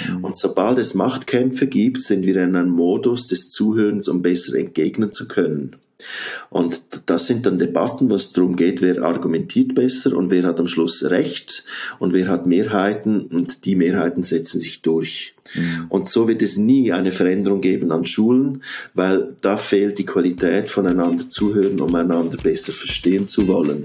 Und sobald es Machtkämpfe gibt, sind wir in einem Modus des Zuhörens, um besser entgegnen zu können. Und das sind dann Debatten, wo es darum geht, wer argumentiert besser und wer hat am Schluss Recht und wer hat Mehrheiten, und die Mehrheiten setzen sich durch. Und so wird es nie eine Veränderung geben an Schulen, weil da fehlt die Qualität, voneinander zuhören, um einander besser verstehen zu wollen.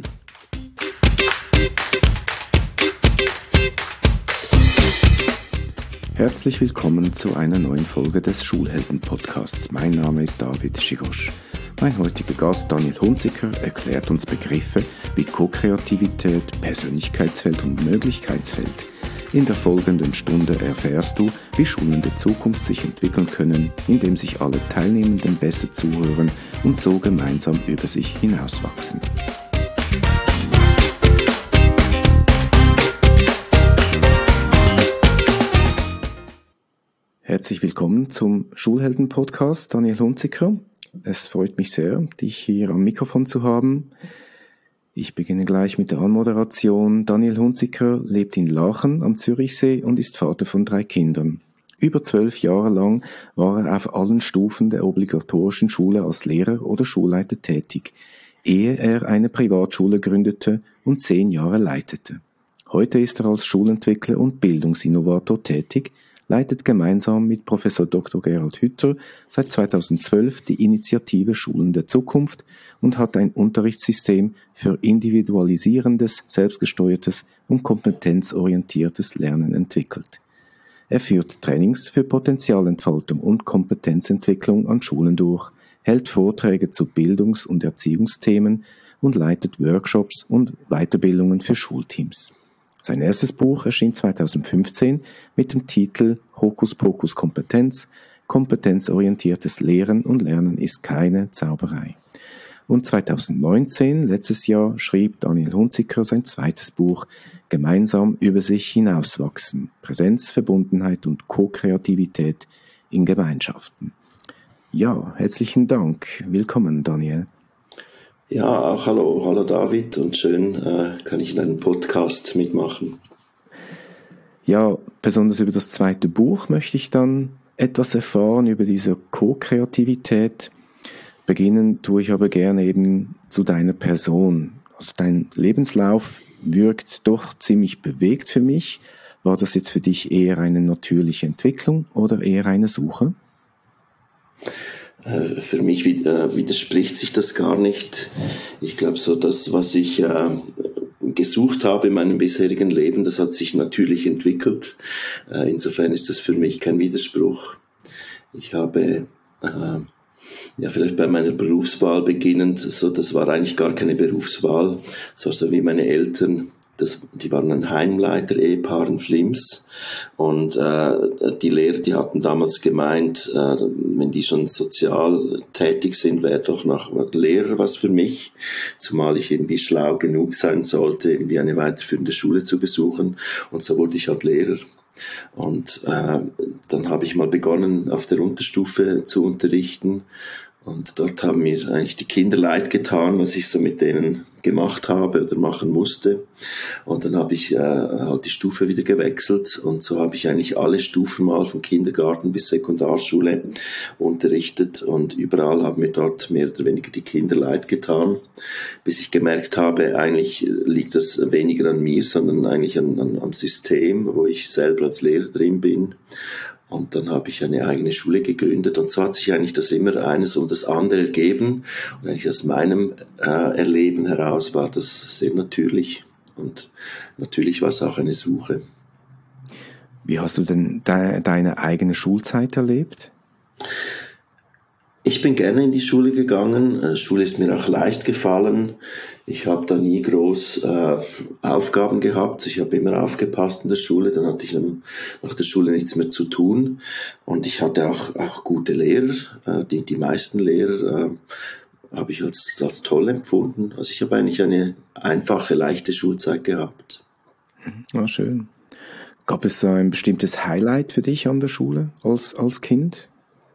Herzlich willkommen zu einer neuen Folge des Schulhelden-Podcasts. Mein Name ist David Schigosch. Mein heutiger Gast Daniel Hunziker erklärt uns Begriffe wie Co-Kreativität, Persönlichkeitsfeld und Möglichkeitsfeld. In der folgenden Stunde erfährst du, wie Schulen der Zukunft sich entwickeln können, indem sich alle Teilnehmenden besser zuhören und so gemeinsam über sich hinauswachsen. Herzlich willkommen zum Schulhelden-Podcast, Daniel Hunziker. Es freut mich sehr, dich hier am Mikrofon zu haben. Ich beginne gleich mit der Anmoderation. Daniel Hunziker lebt in Lachen am Zürichsee und ist Vater von 3 Kindern. Über 12 Jahre lang war er auf allen Stufen der obligatorischen Schule als Lehrer oder Schulleiter tätig, ehe er eine Privatschule gründete und 10 Jahre leitete. Heute ist er als Schulentwickler und Bildungsinnovator tätig, leitet gemeinsam mit Professor Dr. Gerald Hütter seit 2012 die Initiative Schulen der Zukunft und hat ein Unterrichtssystem für individualisierendes, selbstgesteuertes und kompetenzorientiertes Lernen entwickelt. Er führt Trainings für Potenzialentfaltung und Kompetenzentwicklung an Schulen durch, hält Vorträge zu Bildungs- und Erziehungsthemen und leitet Workshops und Weiterbildungen für Schulteams. Sein erstes Buch erschien 2015 mit dem Titel Hokus Pokus Kompetenz, kompetenzorientiertes Lehren und Lernen ist keine Zauberei. Und 2019, letztes Jahr, schrieb Daniel Hunziker sein zweites Buch Gemeinsam über sich hinauswachsen, Präsenz, Verbundenheit und Co-Kreativität in Gemeinschaften. Ja, herzlichen Dank. Willkommen, Daniel. Ja, auch hallo David, und schön kann ich in einem Podcast mitmachen. Ja, besonders über das zweite Buch möchte ich dann etwas erfahren, über diese Co-Kreativität. Beginnen tue ich aber gerne eben zu deiner Person. Also dein Lebenslauf wirkt doch ziemlich bewegt für mich. War das jetzt für dich eher eine natürliche Entwicklung oder eher eine Suche? Für mich widerspricht sich das gar nicht. Ich glaube, so das, was ich gesucht habe in meinem bisherigen Leben, das hat sich natürlich entwickelt. Insofern ist das für mich kein Widerspruch. Ich habe vielleicht bei meiner Berufswahl beginnend, so das war eigentlich gar keine Berufswahl, so wie meine Eltern. Die waren ein Heimleiter-Ehepaar in Flims, und die Lehrer, die hatten damals gemeint, wenn die schon sozial tätig sind, wäre doch nach Lehrer was für mich, zumal ich irgendwie schlau genug sein sollte, irgendwie eine weiterführende Schule zu besuchen, und so wurde ich halt Lehrer. Und dann habe ich mal begonnen, auf der Unterstufe zu unterrichten. Und dort haben mir eigentlich die Kinder leid getan, was ich so mit denen gemacht habe oder machen musste. Und dann habe ich halt die Stufe wieder gewechselt, und so habe ich eigentlich alle Stufen mal von Kindergarten bis Sekundarschule unterrichtet, und überall haben mir dort mehr oder weniger die Kinder leid getan, bis ich gemerkt habe, eigentlich liegt das weniger an mir, sondern eigentlich am System, wo ich selber als Lehrer drin bin. Und dann habe ich eine eigene Schule gegründet, und so hat sich eigentlich das immer eines um das andere ergeben. Und eigentlich aus meinem Erleben heraus war das sehr natürlich. Und natürlich war es auch eine Suche. Wie hast du denn deine eigene Schulzeit erlebt? Ich bin gerne in die Schule gegangen. Schule ist mir auch leicht gefallen. Ich habe da nie groß Aufgaben gehabt. Ich habe immer aufgepasst in der Schule. Dann hatte ich nach der Schule nichts mehr zu tun. Und ich hatte auch gute Lehrer. Die meisten Lehrer habe ich als toll empfunden. Also ich habe eigentlich eine einfache, leichte Schulzeit gehabt. Ah, schön. Gab es ein bestimmtes Highlight für dich an der Schule als Kind?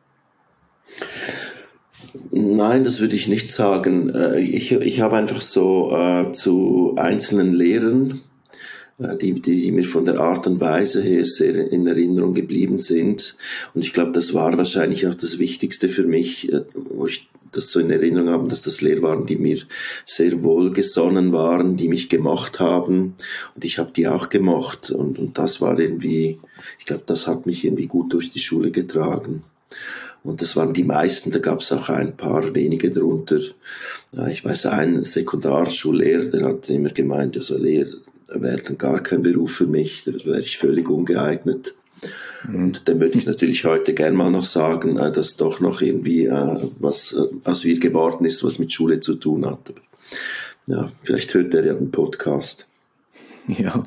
Nein, das würde ich nicht sagen. Ich habe einfach so zu einzelnen Lehrern die mir von der Art und Weise her sehr in Erinnerung geblieben sind. Und ich glaube, das war wahrscheinlich auch das Wichtigste für mich, wo ich das so in Erinnerung habe, dass das Lehrer waren, die mir sehr wohlgesonnen waren, die mich gemocht haben. Und ich habe die auch gemocht. Und das war irgendwie, ich glaube, das hat mich irgendwie gut durch die Schule getragen. Und das waren die meisten, da gab es auch ein paar wenige drunter. Ich weiß, ein Sekundarschullehrer, der hat immer gemeint, also Lehrer werden gar kein Beruf für mich, da wäre ich völlig ungeeignet. Und dann würde ich natürlich heute gern mal noch sagen, dass doch noch irgendwie was aus wir geworden ist, was mit Schule zu tun hat. Ja, vielleicht hört er ja den Podcast. Ja.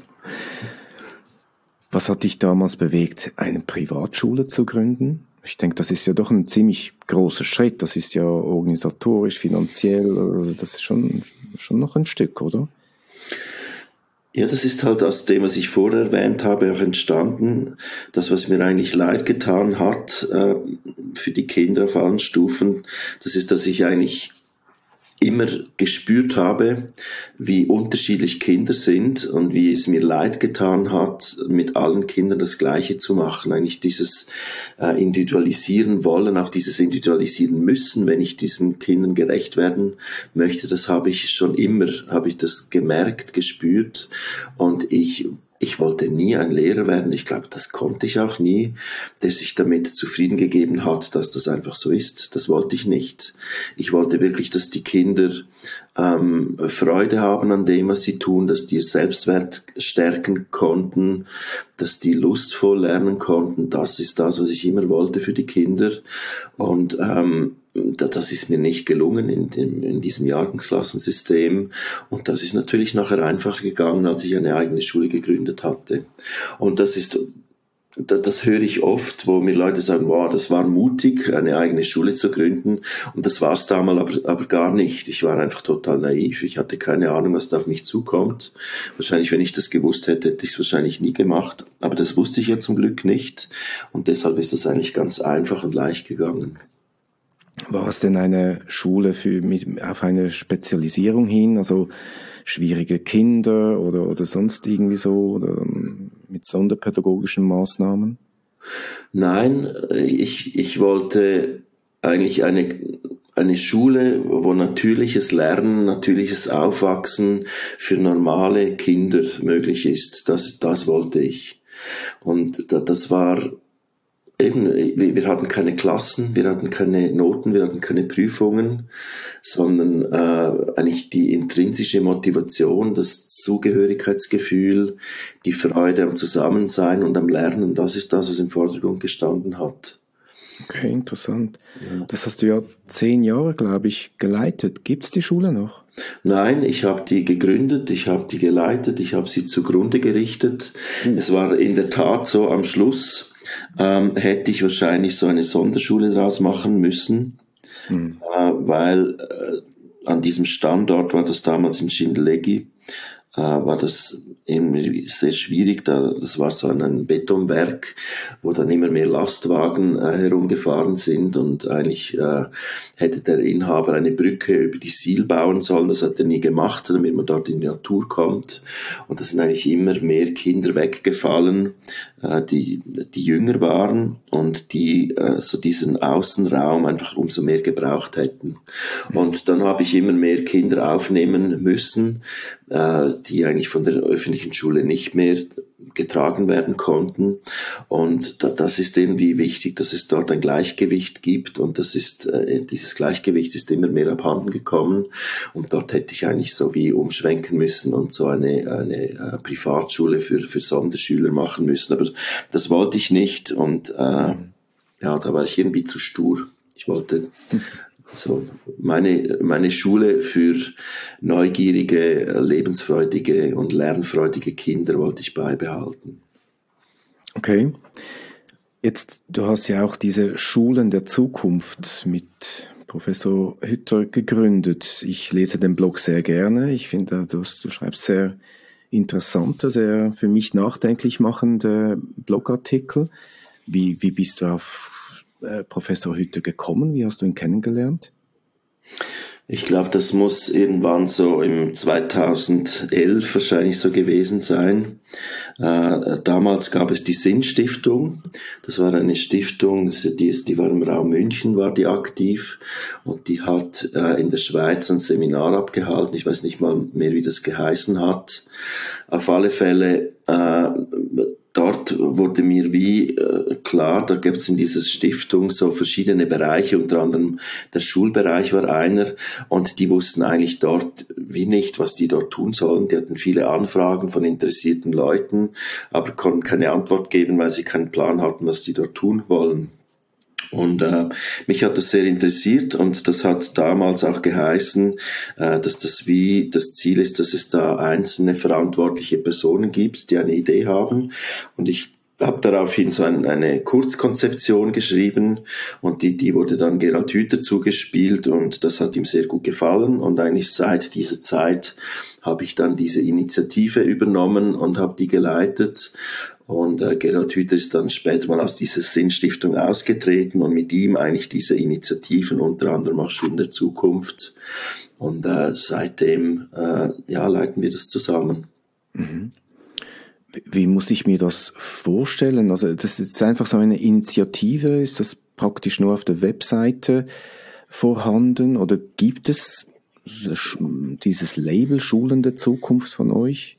Was hat dich damals bewegt, eine Privatschule zu gründen? Ich denke, das ist ja doch ein ziemlich großer Schritt. Das ist ja organisatorisch, finanziell, also das ist schon noch ein Stück, oder? Ja, das ist halt aus dem, was ich vorher erwähnt habe, auch entstanden. Das, was mir eigentlich leid getan hat für die Kinder auf allen Stufen, das ist, dass ich eigentlich immer gespürt habe, wie unterschiedlich Kinder sind und wie es mir leid getan hat, mit allen Kindern das Gleiche zu machen. Eigentlich dieses Individualisieren wollen, auch dieses Individualisieren müssen, wenn ich diesen Kindern gerecht werden möchte, das habe ich schon immer, habe ich das gemerkt, gespürt, und ich wollte nie ein Lehrer werden. Ich glaube, das konnte ich auch nie, der sich damit zufrieden gegeben hat, dass das einfach so ist. Das wollte ich nicht. Ich wollte wirklich, dass die Kinder Freude haben an dem, was sie tun, dass die ihr Selbstwert stärken konnten, dass die lustvoll lernen konnten. Das ist das, was ich immer wollte für die Kinder. Und das ist mir nicht gelungen in diesem Jahrgangsklassensystem. Und das ist natürlich nachher einfacher gegangen, als ich eine eigene Schule gegründet hatte. Und das höre ich oft, wo mir Leute sagen, wow, das war mutig, eine eigene Schule zu gründen. Und das war es damals aber gar nicht. Ich war einfach total naiv. Ich hatte keine Ahnung, was da auf mich zukommt. Wahrscheinlich, wenn ich das gewusst hätte, hätte ich es wahrscheinlich nie gemacht. Aber das wusste ich ja zum Glück nicht. Und deshalb ist das eigentlich ganz einfach und leicht gegangen. War es denn eine Schule auf eine Spezialisierung hin, also schwierige Kinder oder sonst irgendwie so, oder mit sonderpädagogischen Maßnahmen? Nein, ich wollte eigentlich eine Schule, wo natürliches Lernen, natürliches Aufwachsen für normale Kinder möglich ist. Das wollte ich. Und das war eben, wir hatten keine Klassen, wir hatten keine Noten, wir hatten keine Prüfungen, sondern eigentlich die intrinsische Motivation, das Zugehörigkeitsgefühl, die Freude am Zusammensein und am Lernen, das ist das, was im Vordergrund gestanden hat. Okay, interessant. Ja. Das hast du ja 10 Jahre, glaube ich, geleitet. Gibt's die Schule noch? Nein, ich habe die gegründet, ich habe die geleitet, ich habe sie zugrunde gerichtet. Es war in der Tat so, am Schluss hätte ich wahrscheinlich so eine Sonderschule draus machen müssen, weil an diesem Standort war das damals in Schindellegi, war das irgendwie sehr schwierig. Das war so ein Betonwerk, wo dann immer mehr Lastwagen herumgefahren sind, und eigentlich hätte der Inhaber eine Brücke über die Sihl bauen sollen. Das hat er nie gemacht, damit man dort in die Natur kommt. Und da sind eigentlich immer mehr Kinder weggefallen, die jünger waren und die so diesen Außenraum einfach umso mehr gebraucht hätten. Und dann habe ich immer mehr Kinder aufnehmen müssen, die eigentlich von der öffentlichen Schule nicht mehr getragen werden konnten. Und das ist irgendwie wichtig, dass es dort ein Gleichgewicht gibt, und das ist dieses Gleichgewicht ist immer mehr abhanden gekommen, und dort hätte ich eigentlich so wie umschwenken müssen und so eine Privatschule für Sonderschüler machen müssen, aber das wollte ich nicht, und ja, da war ich irgendwie zu stur. Ich wollte so meine Schule für neugierige, lebensfreudige und lernfreudige Kinder wollte ich beibehalten. Okay. Jetzt, du hast ja auch diese Schulen der Zukunft mit Professor Hütter gegründet. Ich lese den Blog sehr gerne. Ich finde, du schreibst sehr interessante, sehr für mich nachdenklich machende Blogartikel. Wie bist du auf Professor Hütter gekommen? Wie hast du ihn kennengelernt? Ich glaube, das muss irgendwann so im 2011 wahrscheinlich so gewesen sein. Damals gab es die Sinnstiftung. Das war eine Stiftung, die war im Raum München, war die aktiv, und die hat in der Schweiz ein Seminar abgehalten. Ich weiß nicht mal mehr, wie das geheißen hat. Auf alle Fälle, dort wurde mir klar, da gibt es in dieser Stiftung so verschiedene Bereiche, unter anderem der Schulbereich war einer, und die wussten eigentlich dort wie nicht, was die dort tun sollen. Die hatten viele Anfragen von interessierten Leuten, aber konnten keine Antwort geben, weil sie keinen Plan hatten, was die dort tun wollen. Und mich hat das sehr interessiert, und das hat damals auch geheißen, dass das Ziel ist, dass es da einzelne verantwortliche Personen gibt, die eine Idee haben. Und ich habe daraufhin so eine Kurzkonzeption geschrieben, und die wurde dann Gerald Hüther zugespielt, und das hat ihm sehr gut gefallen. Und eigentlich seit dieser Zeit habe ich dann diese Initiative übernommen und habe die geleitet. Und Gerald Hüther ist dann später mal aus dieser Sinnstiftung ausgetreten, und mit ihm eigentlich diese Initiativen, unter anderem auch Schulen der Zukunft. Und seitdem leiten wir das zusammen. Mhm. Wie muss ich mir das vorstellen? Also das ist einfach so eine Initiative, ist das praktisch nur auf der Webseite vorhanden, oder gibt es dieses Label Schulen der Zukunft von euch?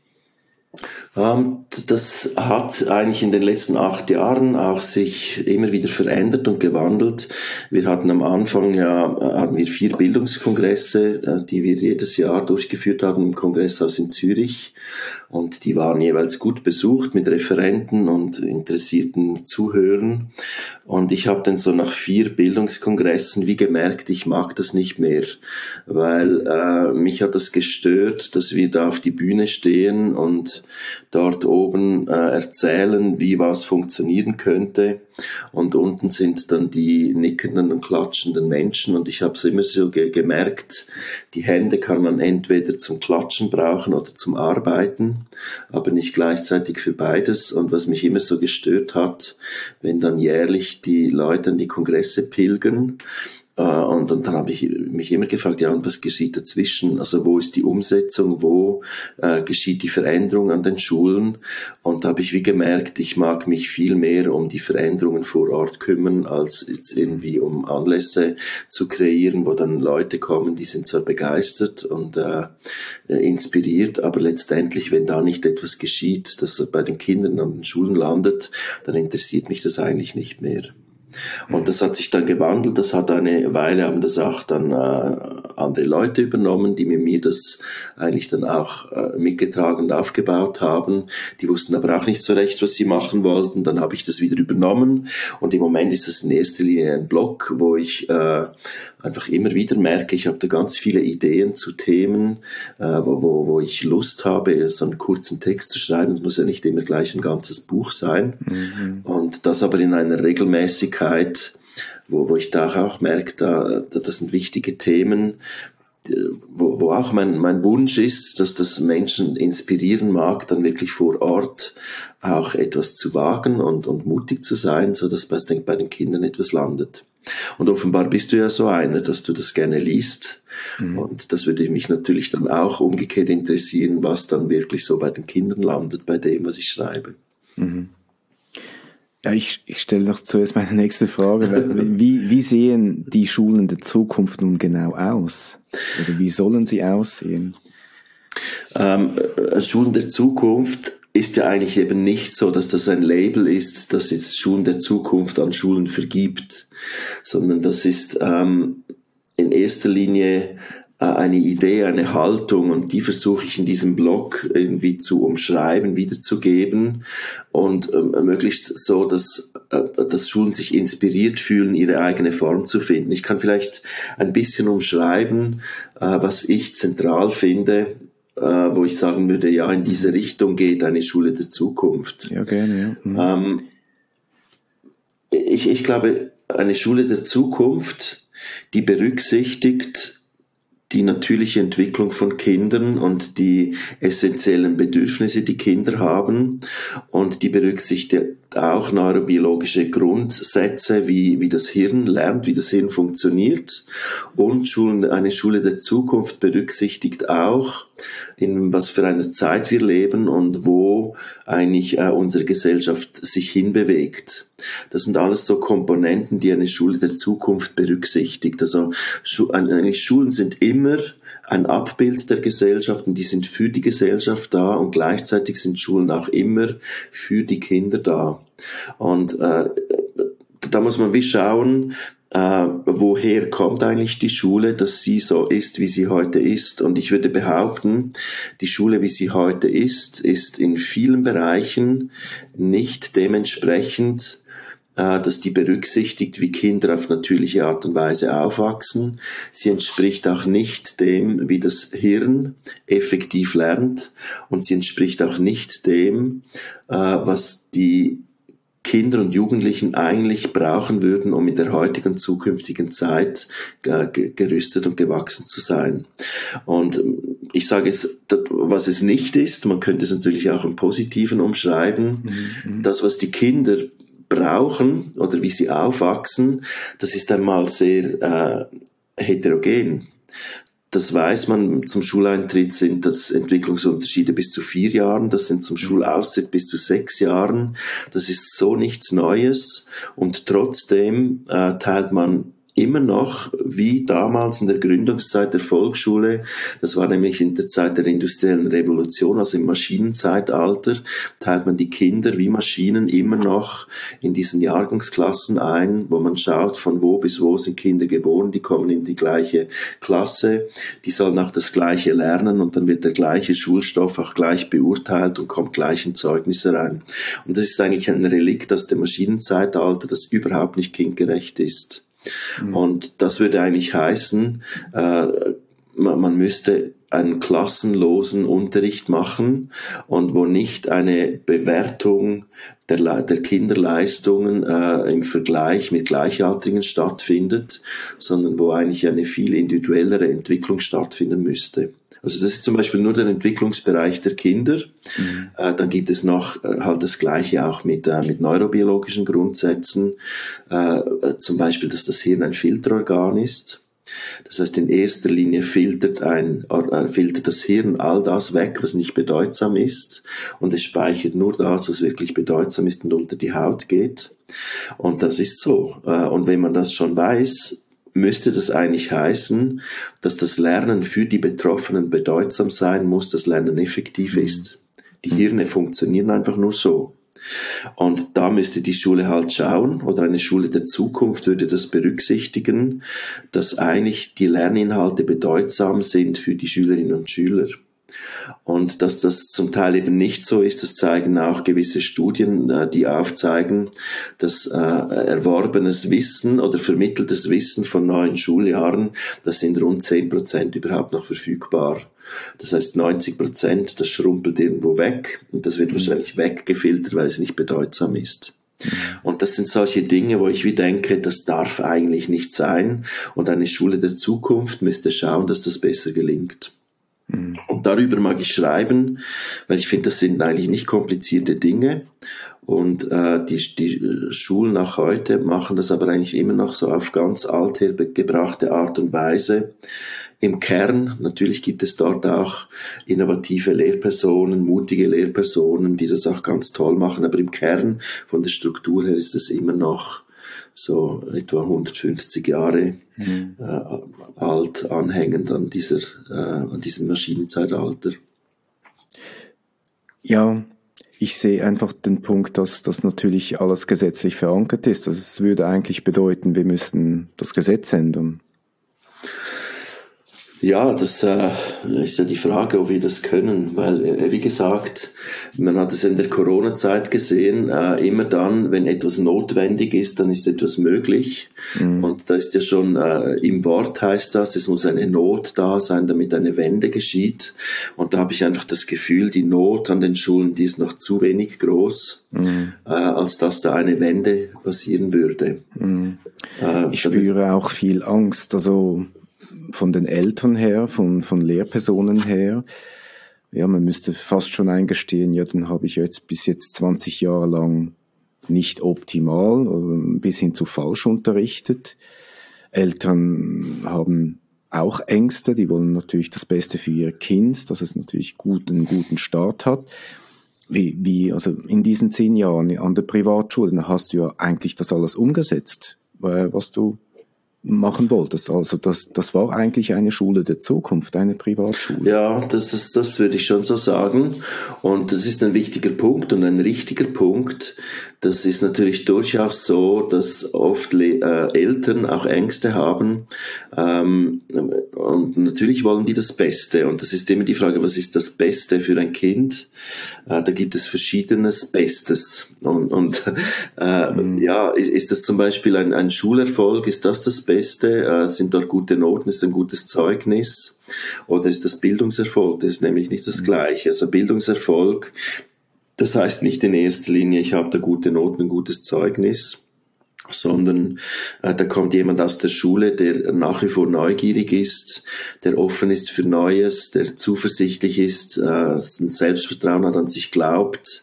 Das hat eigentlich in den letzten 8 Jahren auch sich immer wieder verändert und gewandelt. Wir hatten am Anfang hatten wir 4 Bildungskongresse, die wir jedes Jahr durchgeführt haben im Kongresshaus in Zürich, und die waren jeweils gut besucht mit Referenten und interessierten Zuhörern. Und ich habe dann so nach 4 Bildungskongressen wie gemerkt, ich mag das nicht mehr, weil mich hat das gestört, dass wir da auf die Bühne stehen und dort oben erzählen, wie was funktionieren könnte, und unten sind dann die nickenden und klatschenden Menschen, und ich habe es immer so gemerkt, die Hände kann man entweder zum Klatschen brauchen oder zum Arbeiten, aber nicht gleichzeitig für beides. Und was mich immer so gestört hat, wenn dann jährlich die Leute an die Kongresse pilgern, und dann habe ich mich immer gefragt, und was geschieht dazwischen? Also wo ist die Umsetzung? Wo geschieht die Veränderung an den Schulen? Und da habe ich wie gemerkt, ich mag mich viel mehr um die Veränderungen vor Ort kümmern, als jetzt irgendwie um Anlässe zu kreieren, wo dann Leute kommen, die sind zwar begeistert und inspiriert, aber letztendlich, wenn da nicht etwas geschieht, das bei den Kindern an den Schulen landet, dann interessiert mich das eigentlich nicht mehr. Und das hat sich dann gewandelt, das hat eine Weile, haben das auch dann andere Leute übernommen, die mit mir das eigentlich dann auch mitgetragen und aufgebaut haben. Die wussten aber auch nicht so recht, was sie machen wollten. Dann habe ich das wieder übernommen, und im Moment ist das in erster Linie ein Blog, wo ich einfach immer wieder merke, ich habe da ganz viele Ideen zu Themen, wo ich Lust habe, so einen kurzen Text zu schreiben. Es muss ja nicht immer gleich ein ganzes Buch sein. Mhm. Und das aber in einer Regelmäßigkeit, wo ich da auch merke, das sind wichtige Themen, wo auch mein Wunsch ist, dass das Menschen inspirieren mag, dann wirklich vor Ort auch etwas zu wagen und mutig zu sein, so dass bei den Kindern etwas landet. Und offenbar bist du ja so einer, dass du das gerne liest. Mhm. Und das würde mich natürlich dann auch umgekehrt interessieren, was dann wirklich so bei den Kindern landet, bei dem, was ich schreibe. Mhm. Ja, ich stelle noch zuerst meine nächste Frage. Wie sehen die Schulen der Zukunft nun genau aus? Oder wie sollen sie aussehen? Schulen der Zukunft ist ja eigentlich eben nicht so, dass das ein Label ist, das jetzt Schulen der Zukunft an Schulen vergibt, sondern das ist in erster Linie eine Idee, eine Haltung, und die versuche ich in diesem Blog irgendwie zu umschreiben, wiederzugeben, und möglichst so, dass Schulen sich inspiriert fühlen, ihre eigene Form zu finden. Ich kann vielleicht ein bisschen umschreiben, was ich zentral finde, wo ich sagen würde, in diese Richtung geht eine Schule der Zukunft. Ja, gerne, ja. Mhm. Ich glaube, eine Schule der Zukunft, die berücksichtigt die natürliche Entwicklung von Kindern und die essentiellen Bedürfnisse, die Kinder haben, und die berücksichtigt auch neurobiologische Grundsätze, wie das Hirn lernt, wie das Hirn funktioniert. Und eine Schule der Zukunft berücksichtigt auch, in was für einer Zeit wir leben und wo eigentlich unsere Gesellschaft sich hinbewegt. Das sind alles so Komponenten, die eine Schule der Zukunft berücksichtigt. Also eigentlich Schulen sind immer ein Abbild der Gesellschaft und die sind für die Gesellschaft da, und gleichzeitig sind Schulen auch immer für die Kinder da. Und da muss man wie schauen, woher kommt eigentlich die Schule, dass sie so ist, wie sie heute ist. Und ich würde behaupten, die Schule, wie sie heute ist in vielen Bereichen nicht dementsprechend, dass die berücksichtigt, wie Kinder auf natürliche Art und Weise aufwachsen. Sie entspricht auch nicht dem, wie das Hirn effektiv lernt, und sie entspricht auch nicht dem, was die Kinder und Jugendlichen eigentlich brauchen würden, um in der heutigen und zukünftigen Zeit gerüstet und gewachsen zu sein. Und ich sage jetzt, was es nicht ist, man könnte es natürlich auch im Positiven umschreiben, das, was die Kinder brauchen oder wie sie aufwachsen, das ist einmal sehr heterogen. Das weiß man, zum Schuleintritt sind das Entwicklungsunterschiede bis zu 4 Jahren, das sind zum Schulaustritt bis zu 6 Jahren. Das ist so nichts Neues, und trotzdem teilt man immer noch, wie damals in der Gründungszeit der Volksschule, das war nämlich in der Zeit der industriellen Revolution, also im Maschinenzeitalter, teilt man die Kinder wie Maschinen immer noch in diesen Jahrgangsklassen ein, wo man schaut, von wo bis wo sind Kinder geboren, die kommen in die gleiche Klasse, die sollen auch das Gleiche lernen, und dann wird der gleiche Schulstoff auch gleich beurteilt und kommt gleich in Zeugnisse rein. Und das ist eigentlich ein Relikt aus dem Maschinenzeitalter, das überhaupt nicht kindgerecht ist. Und das würde eigentlich heißen, man müsste einen klassenlosen Unterricht machen, und wo nicht eine Bewertung der Kinderleistungen im Vergleich mit Gleichaltrigen stattfindet, sondern wo eigentlich eine viel individuellere Entwicklung stattfinden müsste. Also das ist zum Beispiel nur der Entwicklungsbereich der Kinder. Dann gibt es noch halt das Gleiche auch mit neurobiologischen Grundsätzen. Zum Beispiel, dass das Hirn ein Filterorgan ist. Das heißt, in erster Linie filtert das Hirn all das weg, was nicht bedeutsam ist, und es speichert nur das, was wirklich bedeutsam ist und unter die Haut geht. Und das ist so. Und wenn man das schon weiß, müsste das eigentlich heißen, dass das Lernen für die Betroffenen bedeutsam sein muss, das Lernen effektiv ist. Die Hirne funktionieren einfach nur so. Und da müsste die Schule halt schauen, oder eine Schule der Zukunft würde das berücksichtigen, dass eigentlich die Lerninhalte bedeutsam sind für die Schülerinnen und Schüler. Und dass das zum Teil eben nicht so ist, das zeigen auch gewisse Studien, die aufzeigen, dass erworbenes Wissen oder vermitteltes Wissen von 9 Schuljahren, das sind rund 10% überhaupt noch verfügbar. Das heißt 90%, das schrumpelt irgendwo weg, und das wird wahrscheinlich weggefiltert, weil es nicht bedeutsam ist. Und das sind solche Dinge, wo ich wie denke, das darf eigentlich nicht sein, und eine Schule der Zukunft müsste schauen, dass das besser gelingt. Und darüber mag ich schreiben, weil ich finde, das sind eigentlich nicht komplizierte Dinge, und die Schulen auch heute machen das aber eigentlich immer noch so auf ganz althergebrachte Art und Weise. Im Kern, natürlich gibt es dort auch innovative Lehrpersonen, mutige Lehrpersonen, die das auch ganz toll machen, aber im Kern von der Struktur her ist es immer noch so etwa 150 Jahre alt, anhängend an diesem Maschinenzeitalter. Ja, ich sehe einfach den Punkt, dass das natürlich alles gesetzlich verankert ist. Also es würde eigentlich bedeuten, wir müssten das Gesetz ändern. Ja, das ist ja die Frage, ob wir das können, weil, wie gesagt, man hat es in der Corona-Zeit gesehen, immer dann, wenn etwas notwendig ist, dann ist etwas möglich. Und da ist ja schon, im Wort heißt das, es muss eine Not da sein, damit eine Wende geschieht. Und da habe ich einfach das Gefühl, die Not an den Schulen, die ist noch zu wenig groß, als dass da eine Wende passieren würde. Ich spüre auch viel Angst, also von den Eltern her, von Lehrpersonen her, ja, man müsste fast schon eingestehen, ja, dann habe ich jetzt bis jetzt 20 Jahre lang nicht optimal, bis hin zu falsch unterrichtet. Eltern haben auch Ängste, die wollen natürlich das Beste für ihr Kind, dass es natürlich einen guten Start hat. Also in diesen 10 Jahren an der Privatschule, dann hast du ja eigentlich das alles umgesetzt, was du machen wolltest. Also das war eigentlich eine Schule der Zukunft, eine Privatschule. Ja, das würde ich schon so sagen. Und das ist ein wichtiger Punkt und ein richtiger Punkt. Das ist natürlich durchaus so, dass oft Eltern auch Ängste haben. Und natürlich wollen die das Beste. Und das ist immer die Frage, was ist das Beste für ein Kind? Da gibt es verschiedenes Bestes. Ja, ist das zum Beispiel ein Schulerfolg? Ist das Beste? Sind dort gute Noten? Ist ein gutes Zeugnis? Oder ist das Bildungserfolg? Das ist nämlich nicht das Gleiche. Also Bildungserfolg, das heißt nicht in erster Linie, ich habe da gute Noten, ein gutes Zeugnis, sondern da kommt jemand aus der Schule, der nach wie vor neugierig ist, der offen ist für Neues, der zuversichtlich ist, ein Selbstvertrauen hat, an sich glaubt,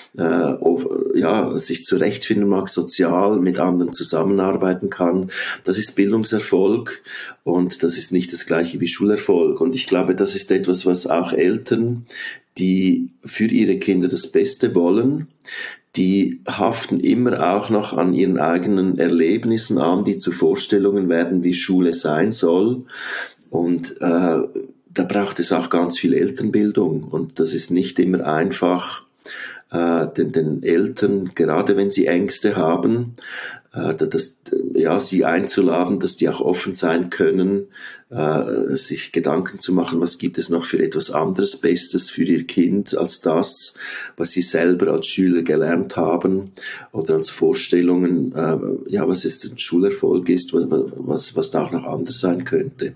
sich zurechtfinden mag, sozial mit anderen zusammenarbeiten kann. Das ist Bildungserfolg und das ist nicht das Gleiche wie Schulerfolg. Und ich glaube, das ist etwas, was auch Eltern, die für ihre Kinder das Beste wollen, die haften immer auch noch an ihren eigenen Erlebnissen an, die zu Vorstellungen werden, wie Schule sein soll. Und da braucht es auch ganz viel Elternbildung. Und das ist nicht immer einfach, den Eltern, gerade wenn sie Ängste haben, sie einzuladen, dass die auch offen sein können, sich Gedanken zu machen, was gibt es noch für etwas anderes Bestes für ihr Kind als das, was sie selber als Schüler gelernt haben oder als Vorstellungen, was jetzt ein Schulerfolg ist, was da auch noch anders sein könnte.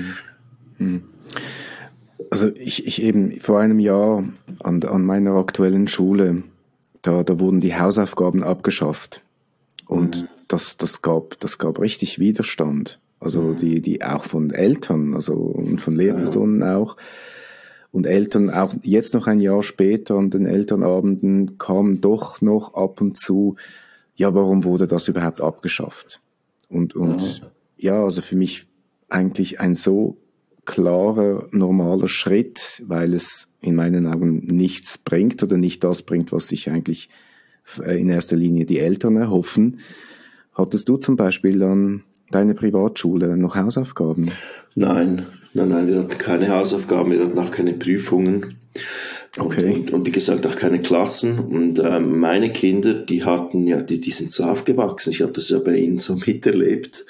Also ich eben vor einem Jahr an meiner aktuellen Schule, da wurden die Hausaufgaben abgeschafft. Und das gab richtig Widerstand. Also die auch von Eltern, also und von Lehrpersonen auch. Und Eltern auch jetzt noch ein Jahr später an den Elternabenden kamen doch noch ab und zu, ja, warum wurde das überhaupt abgeschafft? Und also für mich eigentlich ein so klarer, normaler Schritt, weil es in meinen Augen nichts bringt oder nicht das bringt, was sich eigentlich in erster Linie die Eltern erhoffen. Hattest du zum Beispiel an deiner Privatschule noch Hausaufgaben? Nein, wir hatten keine Hausaufgaben, wir hatten auch keine Prüfungen. Okay. Und wie gesagt auch keine Klassen. Und meine Kinder, die hatten die sind so aufgewachsen. Ich habe das ja bei ihnen so miterlebt.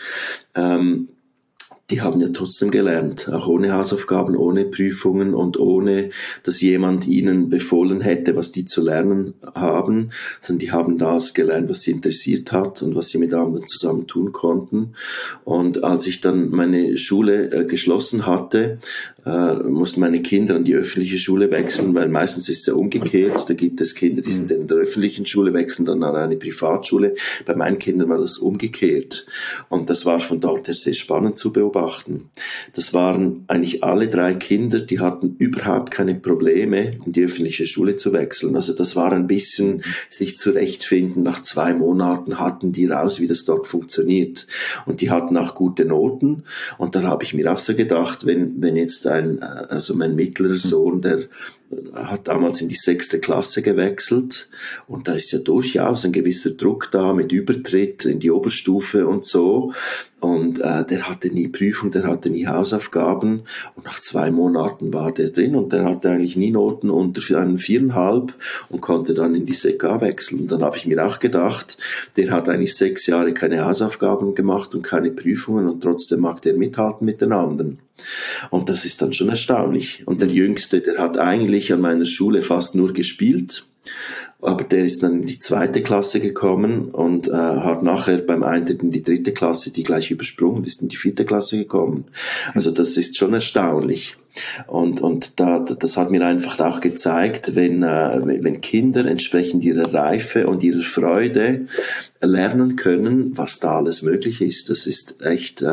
Die haben ja trotzdem gelernt, auch ohne Hausaufgaben, ohne Prüfungen und ohne, dass jemand ihnen befohlen hätte, was die zu lernen haben, sondern die haben das gelernt, was sie interessiert hat und was sie mit anderen zusammen tun konnten. Und als ich dann meine Schule geschlossen hatte, mussten meine Kinder an die öffentliche Schule wechseln, weil meistens ist es ja umgekehrt. Da gibt es Kinder, die sind in der öffentlichen Schule, wechseln dann an eine Privatschule. Bei meinen Kindern war das umgekehrt. Und das war von dort her sehr spannend zu beobachten. Das waren eigentlich alle 3 Kinder, die hatten überhaupt keine Probleme, in die öffentliche Schule zu wechseln. Also das war ein bisschen sich zurechtfinden. Nach 2 Monaten hatten die raus, wie das dort funktioniert. Und die hatten auch gute Noten. Und da habe ich mir auch so gedacht, wenn jetzt mein mittlerer Sohn, der hat damals in die 6. Klasse gewechselt und da ist ja durchaus ein gewisser Druck da mit Übertritt in die Oberstufe und so. Und der hatte nie Prüfung, der hatte nie Hausaufgaben und nach 2 Monaten war der drin und der hatte eigentlich nie Noten unter einen 4,5 und konnte dann in die SEK wechseln. Und dann habe ich mir auch gedacht, der hat eigentlich 6 Jahre keine Hausaufgaben gemacht und keine Prüfungen und trotzdem mag der mithalten mit den anderen. Und das ist dann schon erstaunlich. Und der Jüngste, der hat eigentlich an meiner Schule fast nur gespielt. Aber der ist dann in die 2. Klasse gekommen und hat nachher beim Eintritt in die 3. Klasse die gleich übersprungen, ist in die 4. Klasse gekommen. Also das ist schon erstaunlich. Und das hat mir einfach auch gezeigt, wenn Kinder entsprechend ihrer Reife und ihrer Freude lernen können, was da alles möglich ist. Das ist echt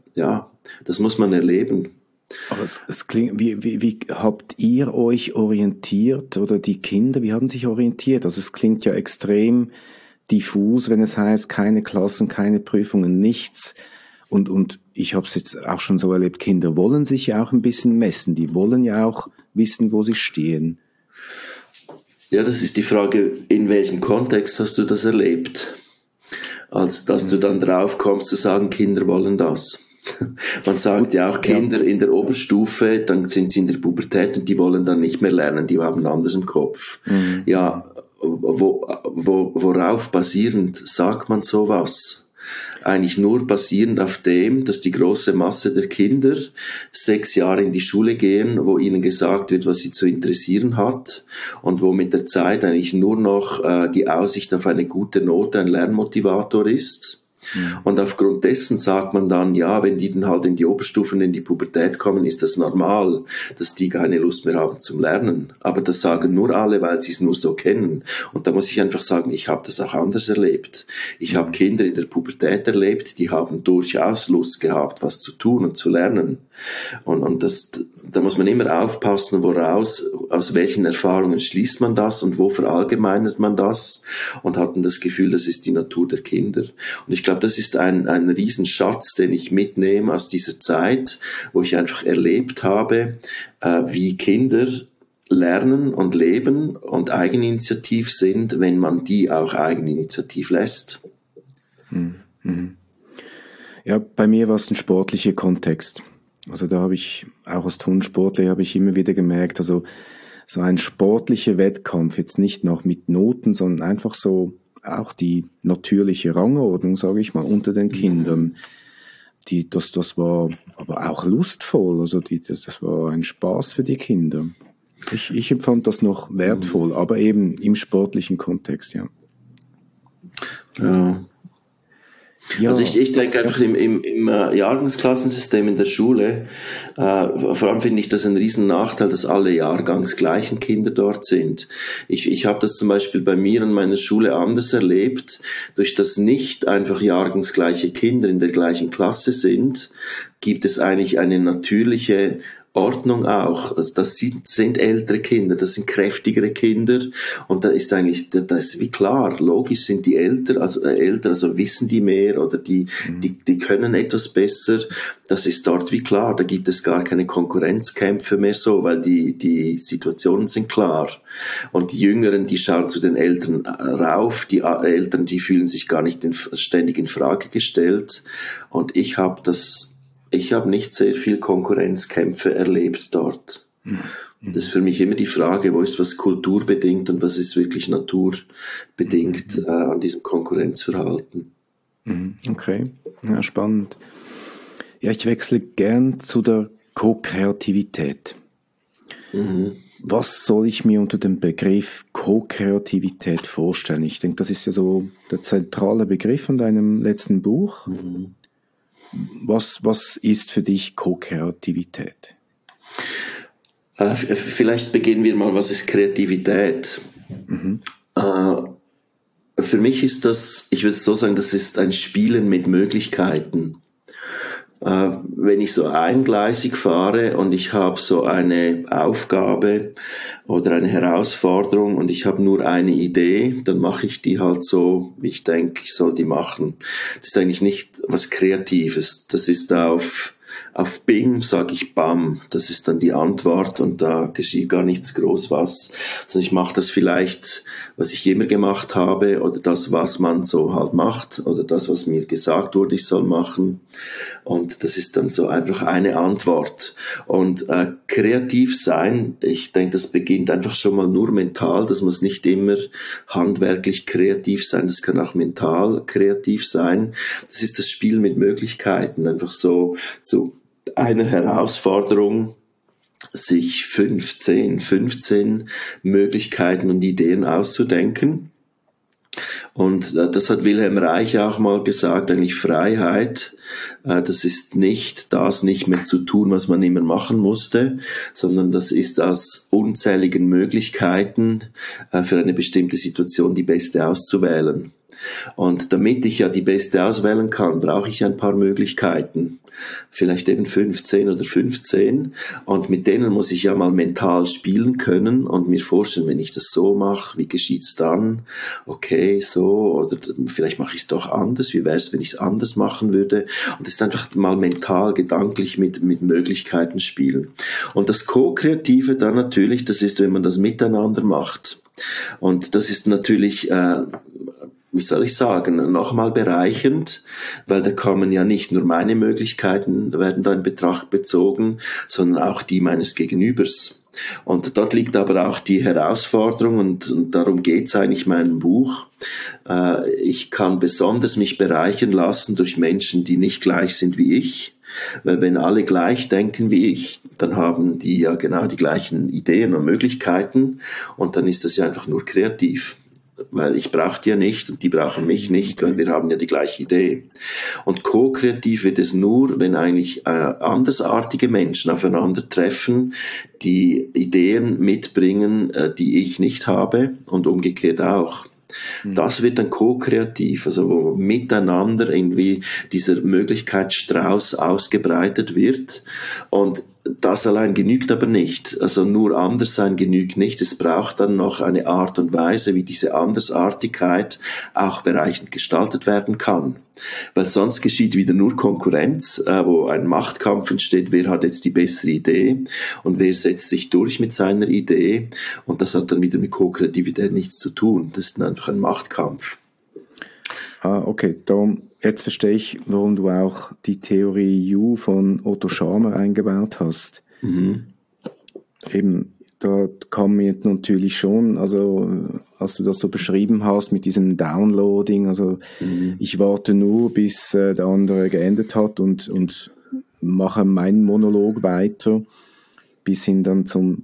ja, das muss man erleben. Aber es klingt, wie habt ihr euch orientiert oder die Kinder, wie haben sich orientiert? Also es klingt ja extrem diffus, wenn es heißt, keine Klassen, keine Prüfungen, nichts. Und ich habe es jetzt auch schon so erlebt, Kinder wollen sich ja auch ein bisschen messen, die wollen ja auch wissen, wo sie stehen. Ja, das ist die Frage, in welchem Kontext hast du das erlebt? Als dass du dann drauf kommst zu sagen, Kinder wollen das. Man sagt ja auch, Kinder in der Oberstufe, dann sind sie in der Pubertät und die wollen dann nicht mehr lernen, die haben anders im Kopf. Mhm. Ja, worauf basierend sagt man sowas? Eigentlich nur basierend auf dem, dass die große Masse der Kinder 6 Jahre in die Schule gehen, wo ihnen gesagt wird, was sie zu interessieren hat und wo mit der Zeit eigentlich nur noch die Aussicht auf eine gute Note ein Lernmotivator ist. Und aufgrund dessen sagt man dann, ja, wenn die dann halt in die Oberstufen, in die Pubertät kommen, ist das normal, dass die keine Lust mehr haben zum Lernen. Aber das sagen nur alle, weil sie es nur so kennen. Und da muss ich einfach sagen, ich habe das auch anders erlebt. Ich habe Kinder in der Pubertät erlebt, die haben durchaus Lust gehabt, was zu tun und zu lernen. Und da muss man immer aufpassen, aus welchen Erfahrungen schließt man das und wo verallgemeinert man das und hat dann das Gefühl, das ist die Natur der Kinder. Und ich glaube, das ist ein Riesenschatz, den ich mitnehme aus dieser Zeit, wo ich einfach erlebt habe, wie Kinder lernen und leben und eigeninitiativ sind, wenn man die auch eigeninitiativ lässt. Ja, bei mir war es ein sportlicher Kontext. Also da habe ich, auch als Turnsportler, habe ich immer wieder gemerkt, also so ein sportlicher Wettkampf, jetzt nicht noch mit Noten, sondern einfach so auch die natürliche Rangordnung, sage ich mal, unter den Kindern, das war aber auch lustvoll, also das war ein Spaß für die Kinder. Ich empfand das noch wertvoll, aber eben im sportlichen Kontext, ja. Ja. Ja. Also ich denke einfach im Jahrgangsklassensystem in der Schule, vor allem finde ich das ein riesen Nachteil, dass alle jahrgangsgleichen Kinder dort sind. Ich habe das zum Beispiel bei mir an meiner Schule anders erlebt, durch das nicht einfach jahrgangsgleiche Kinder in der gleichen Klasse sind, gibt es eigentlich eine natürliche Ordnung auch. Also das sind ältere Kinder, das sind kräftigere Kinder und da ist eigentlich, das ist wie klar, logisch sind die älter, also wissen die mehr oder die können etwas besser. Das ist dort wie klar, da gibt es gar keine Konkurrenzkämpfe mehr so, weil die Situationen sind klar. Und die Jüngeren, die schauen zu den Älteren rauf, die Älteren, die fühlen sich gar nicht ständig in Frage gestellt. Und ich habe nicht sehr viel Konkurrenzkämpfe erlebt dort. Das ist für mich immer die Frage, wo ist was kulturbedingt und was ist wirklich naturbedingt an diesem Konkurrenzverhalten. Okay, ja, spannend. Ja, ich wechsle gern zu der Co-Kreativität. Was soll ich mir unter dem Begriff Co-Kreativität vorstellen? Ich denke, das ist ja so der zentrale Begriff von deinem letzten Buch. Was ist für dich Co-Kreativität? Vielleicht beginnen wir mal, was ist Kreativität? Für mich ist das, ich würde es so sagen, das ist ein Spielen mit Möglichkeiten. Wenn ich so eingleisig fahre und ich habe so eine Aufgabe oder eine Herausforderung und ich habe nur eine Idee, dann mache ich die halt so, wie ich denke, ich soll die machen. Das ist eigentlich nicht was Kreatives. Das ist auf Bing sage ich Bam, das ist dann die Antwort und da geschieht gar nichts groß was. Also ich mache das vielleicht, was ich immer gemacht habe oder das, was man so halt macht oder das, was mir gesagt wurde, ich soll machen und das ist dann so einfach eine Antwort. Und kreativ sein, ich denke, das beginnt einfach schon mal nur mental, das muss nicht immer handwerklich kreativ sein, das kann auch mental kreativ sein. Das ist das Spiel mit Möglichkeiten, einfach so zu einer Herausforderung, sich 15 Möglichkeiten und Ideen auszudenken. Und das hat Wilhelm Reich auch mal gesagt, eigentlich Freiheit, das ist nicht das nicht mehr zu tun, was man immer machen musste, sondern das ist aus unzähligen Möglichkeiten für eine bestimmte Situation die beste auszuwählen. Und damit ich ja die beste auswählen kann, brauche ich ein paar Möglichkeiten. Vielleicht eben 15 oder 15. Und mit denen muss ich ja mal mental spielen können und mir vorstellen, wenn ich das so mache, wie geschieht's dann? Okay, so, oder vielleicht mache ich es doch anders. Wie wäre es, wenn ich es anders machen würde? Und das ist einfach mal mental, gedanklich mit Möglichkeiten spielen. Und das Co-Kreative dann natürlich, das ist, wenn man das miteinander macht. Und das ist natürlich, wie soll ich sagen, nochmal bereichernd, weil da kommen ja nicht nur meine Möglichkeiten, werden da in Betracht bezogen, sondern auch die meines Gegenübers. Und dort liegt aber auch die Herausforderung und darum geht's eigentlich in meinem Buch. Ich kann besonders mich bereichern lassen durch Menschen, die nicht gleich sind wie ich. Weil wenn alle gleich denken wie ich, dann haben die ja genau die gleichen Ideen und Möglichkeiten und dann ist das ja einfach nur kreativ. Weil ich brauche die ja nicht und die brauchen mich nicht, weil wir haben ja die gleiche Idee. Und co-kreativ wird es nur, wenn eigentlich andersartige Menschen aufeinandertreffen, die Ideen mitbringen, die ich nicht habe und umgekehrt auch. Das wird dann co-kreativ, also wo miteinander irgendwie dieser Möglichkeitsstrauß ausgebreitet wird und das allein genügt aber nicht, also nur anders sein genügt nicht, es braucht dann noch eine Art und Weise, wie diese Andersartigkeit auch bereichend gestaltet werden kann. Weil sonst geschieht wieder nur Konkurrenz, wo ein Machtkampf entsteht, wer hat jetzt die bessere Idee und wer setzt sich durch mit seiner Idee und das hat dann wieder mit Co-Kreativität nichts zu tun, das ist einfach ein Machtkampf. Okay, darum, jetzt verstehe ich, warum du auch die Theorie U von Otto Scharmer eingebaut hast. Mhm. Eben, da kam mir natürlich schon, also als du das so beschrieben hast mit diesem Downloading, also ich warte nur, bis der andere geendet hat und mache meinen Monolog weiter, bis hin dann zum,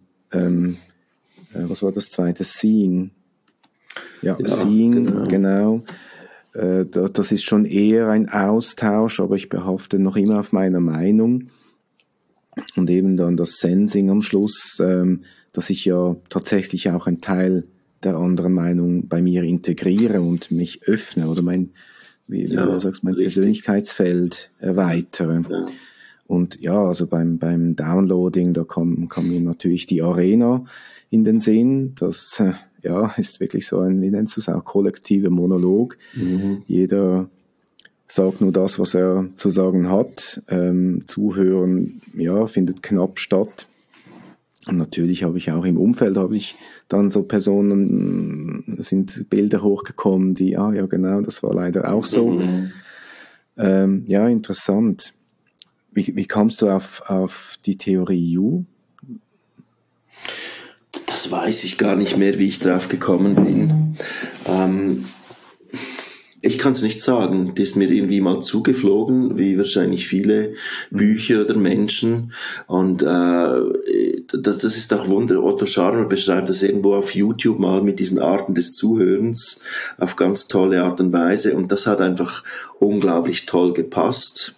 was war das zweite? Seeing. Ja, Seeing, genau. Das ist schon eher ein Austausch, aber ich behafte noch immer auf meiner Meinung. Und eben dann das Sensing am Schluss, dass ich ja tatsächlich auch einen Teil der anderen Meinung bei mir integriere und mich öffne oder mein Persönlichkeitsfeld erweitere. Ja. Und ja, also beim Downloading, da kam mir natürlich die Arena in den Sinn. Das ist wirklich so ein, wie nennst du es auch, kollektiver Monolog. Mhm. Jeder sagt nur das, was er zu sagen hat. Zuhören, findet knapp statt. Und natürlich habe ich auch im Umfeld dann so Personen, sind Bilder hochgekommen, die, ja genau, das war leider auch so. Mhm. Interessant. Wie kamst du auf die Theorie U? Das weiß ich gar nicht mehr, wie ich drauf gekommen bin. Ich kann es nicht sagen. Die ist mir irgendwie mal zugeflogen, wie wahrscheinlich viele Bücher oder Menschen. Und das ist auch Wunder. Otto Scharmer beschreibt das irgendwo auf YouTube mal mit diesen Arten des Zuhörens auf ganz tolle Art und Weise. Und das hat einfach unglaublich toll gepasst.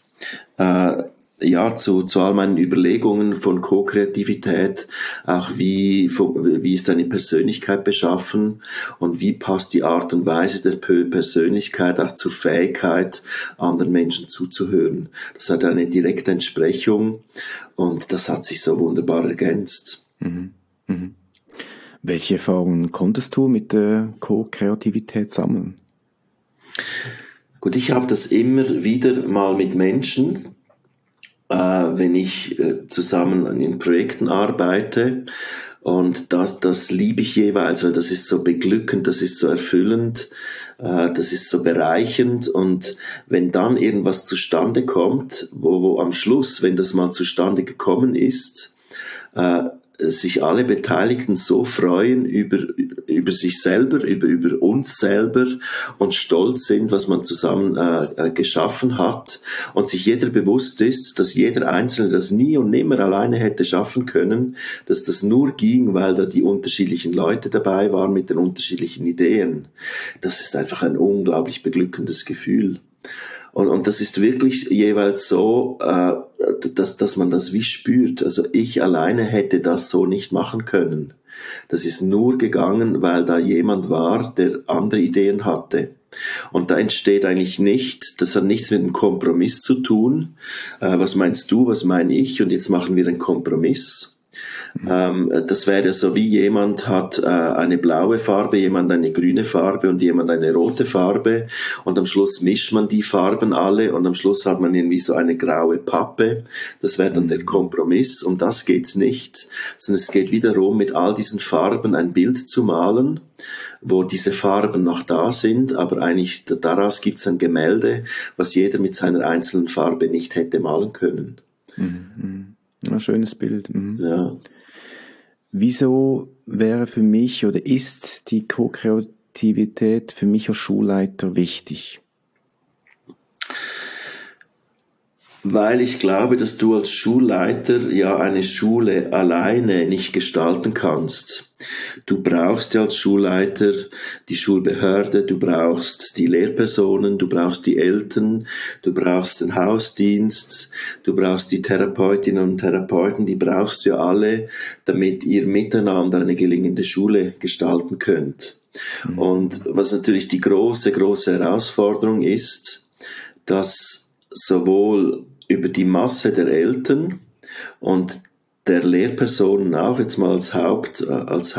Zu all meinen Überlegungen von Co-Kreativität, auch wie ist eine Persönlichkeit beschaffen und wie passt die Art und Weise der Persönlichkeit auch zur Fähigkeit, anderen Menschen zuzuhören. Das hat eine direkte Entsprechung und das hat sich so wunderbar ergänzt. Mhm. Mhm. Welche Erfahrungen konntest du mit der Co-Kreativität sammeln? Gut, ich habe das immer wieder mal mit Menschen, wenn ich zusammen in Projekten arbeite und das liebe ich jeweils, weil das ist so beglückend, das ist so erfüllend, das ist so bereichernd und wenn dann irgendwas zustande kommt, wo am Schluss, wenn das mal zustande gekommen ist, sich alle Beteiligten so freuen über sich selber, über uns selber und stolz sind, was man zusammen geschaffen hat und sich jeder bewusst ist, dass jeder Einzelne das nie und nimmer alleine hätte schaffen können, dass das nur ging, weil da die unterschiedlichen Leute dabei waren mit den unterschiedlichen Ideen. Das ist einfach ein unglaublich beglückendes Gefühl. Und das ist wirklich jeweils so, dass man das wie spürt. Also ich alleine hätte das so nicht machen können. Das ist nur gegangen, weil da jemand war, der andere Ideen hatte. Und da entsteht eigentlich das hat nichts mit einem Kompromiss zu tun. Was meinst du, was meine ich? Und jetzt machen wir einen Kompromiss. Das wäre so, wie jemand hat eine blaue Farbe, jemand eine grüne Farbe und jemand eine rote Farbe, und am Schluss mischt man die Farben alle und am Schluss hat man irgendwie so eine graue Pappe. Das wäre dann der Kompromiss. Um das geht's nicht, sondern es geht wiederum, mit all diesen Farben ein Bild zu malen, wo diese Farben noch da sind, aber eigentlich daraus gibt's ein Gemälde, was jeder mit seiner einzelnen Farbe nicht hätte malen können. Ja, schönes Bild. Ja. Wieso wäre für mich oder ist die Co-Kreativität für mich als Schulleiter wichtig? Weil ich glaube, dass du als Schulleiter ja eine Schule alleine nicht gestalten kannst. Du brauchst ja als Schulleiter die Schulbehörde, du brauchst die Lehrpersonen, du brauchst die Eltern, du brauchst den Hausdienst, du brauchst die Therapeutinnen und Therapeuten, die brauchst du ja alle, damit ihr miteinander eine gelingende Schule gestalten könnt. Und was natürlich die große Herausforderung ist, dass sowohl über die Masse der Eltern und der Lehrpersonen auch jetzt mal als Haupt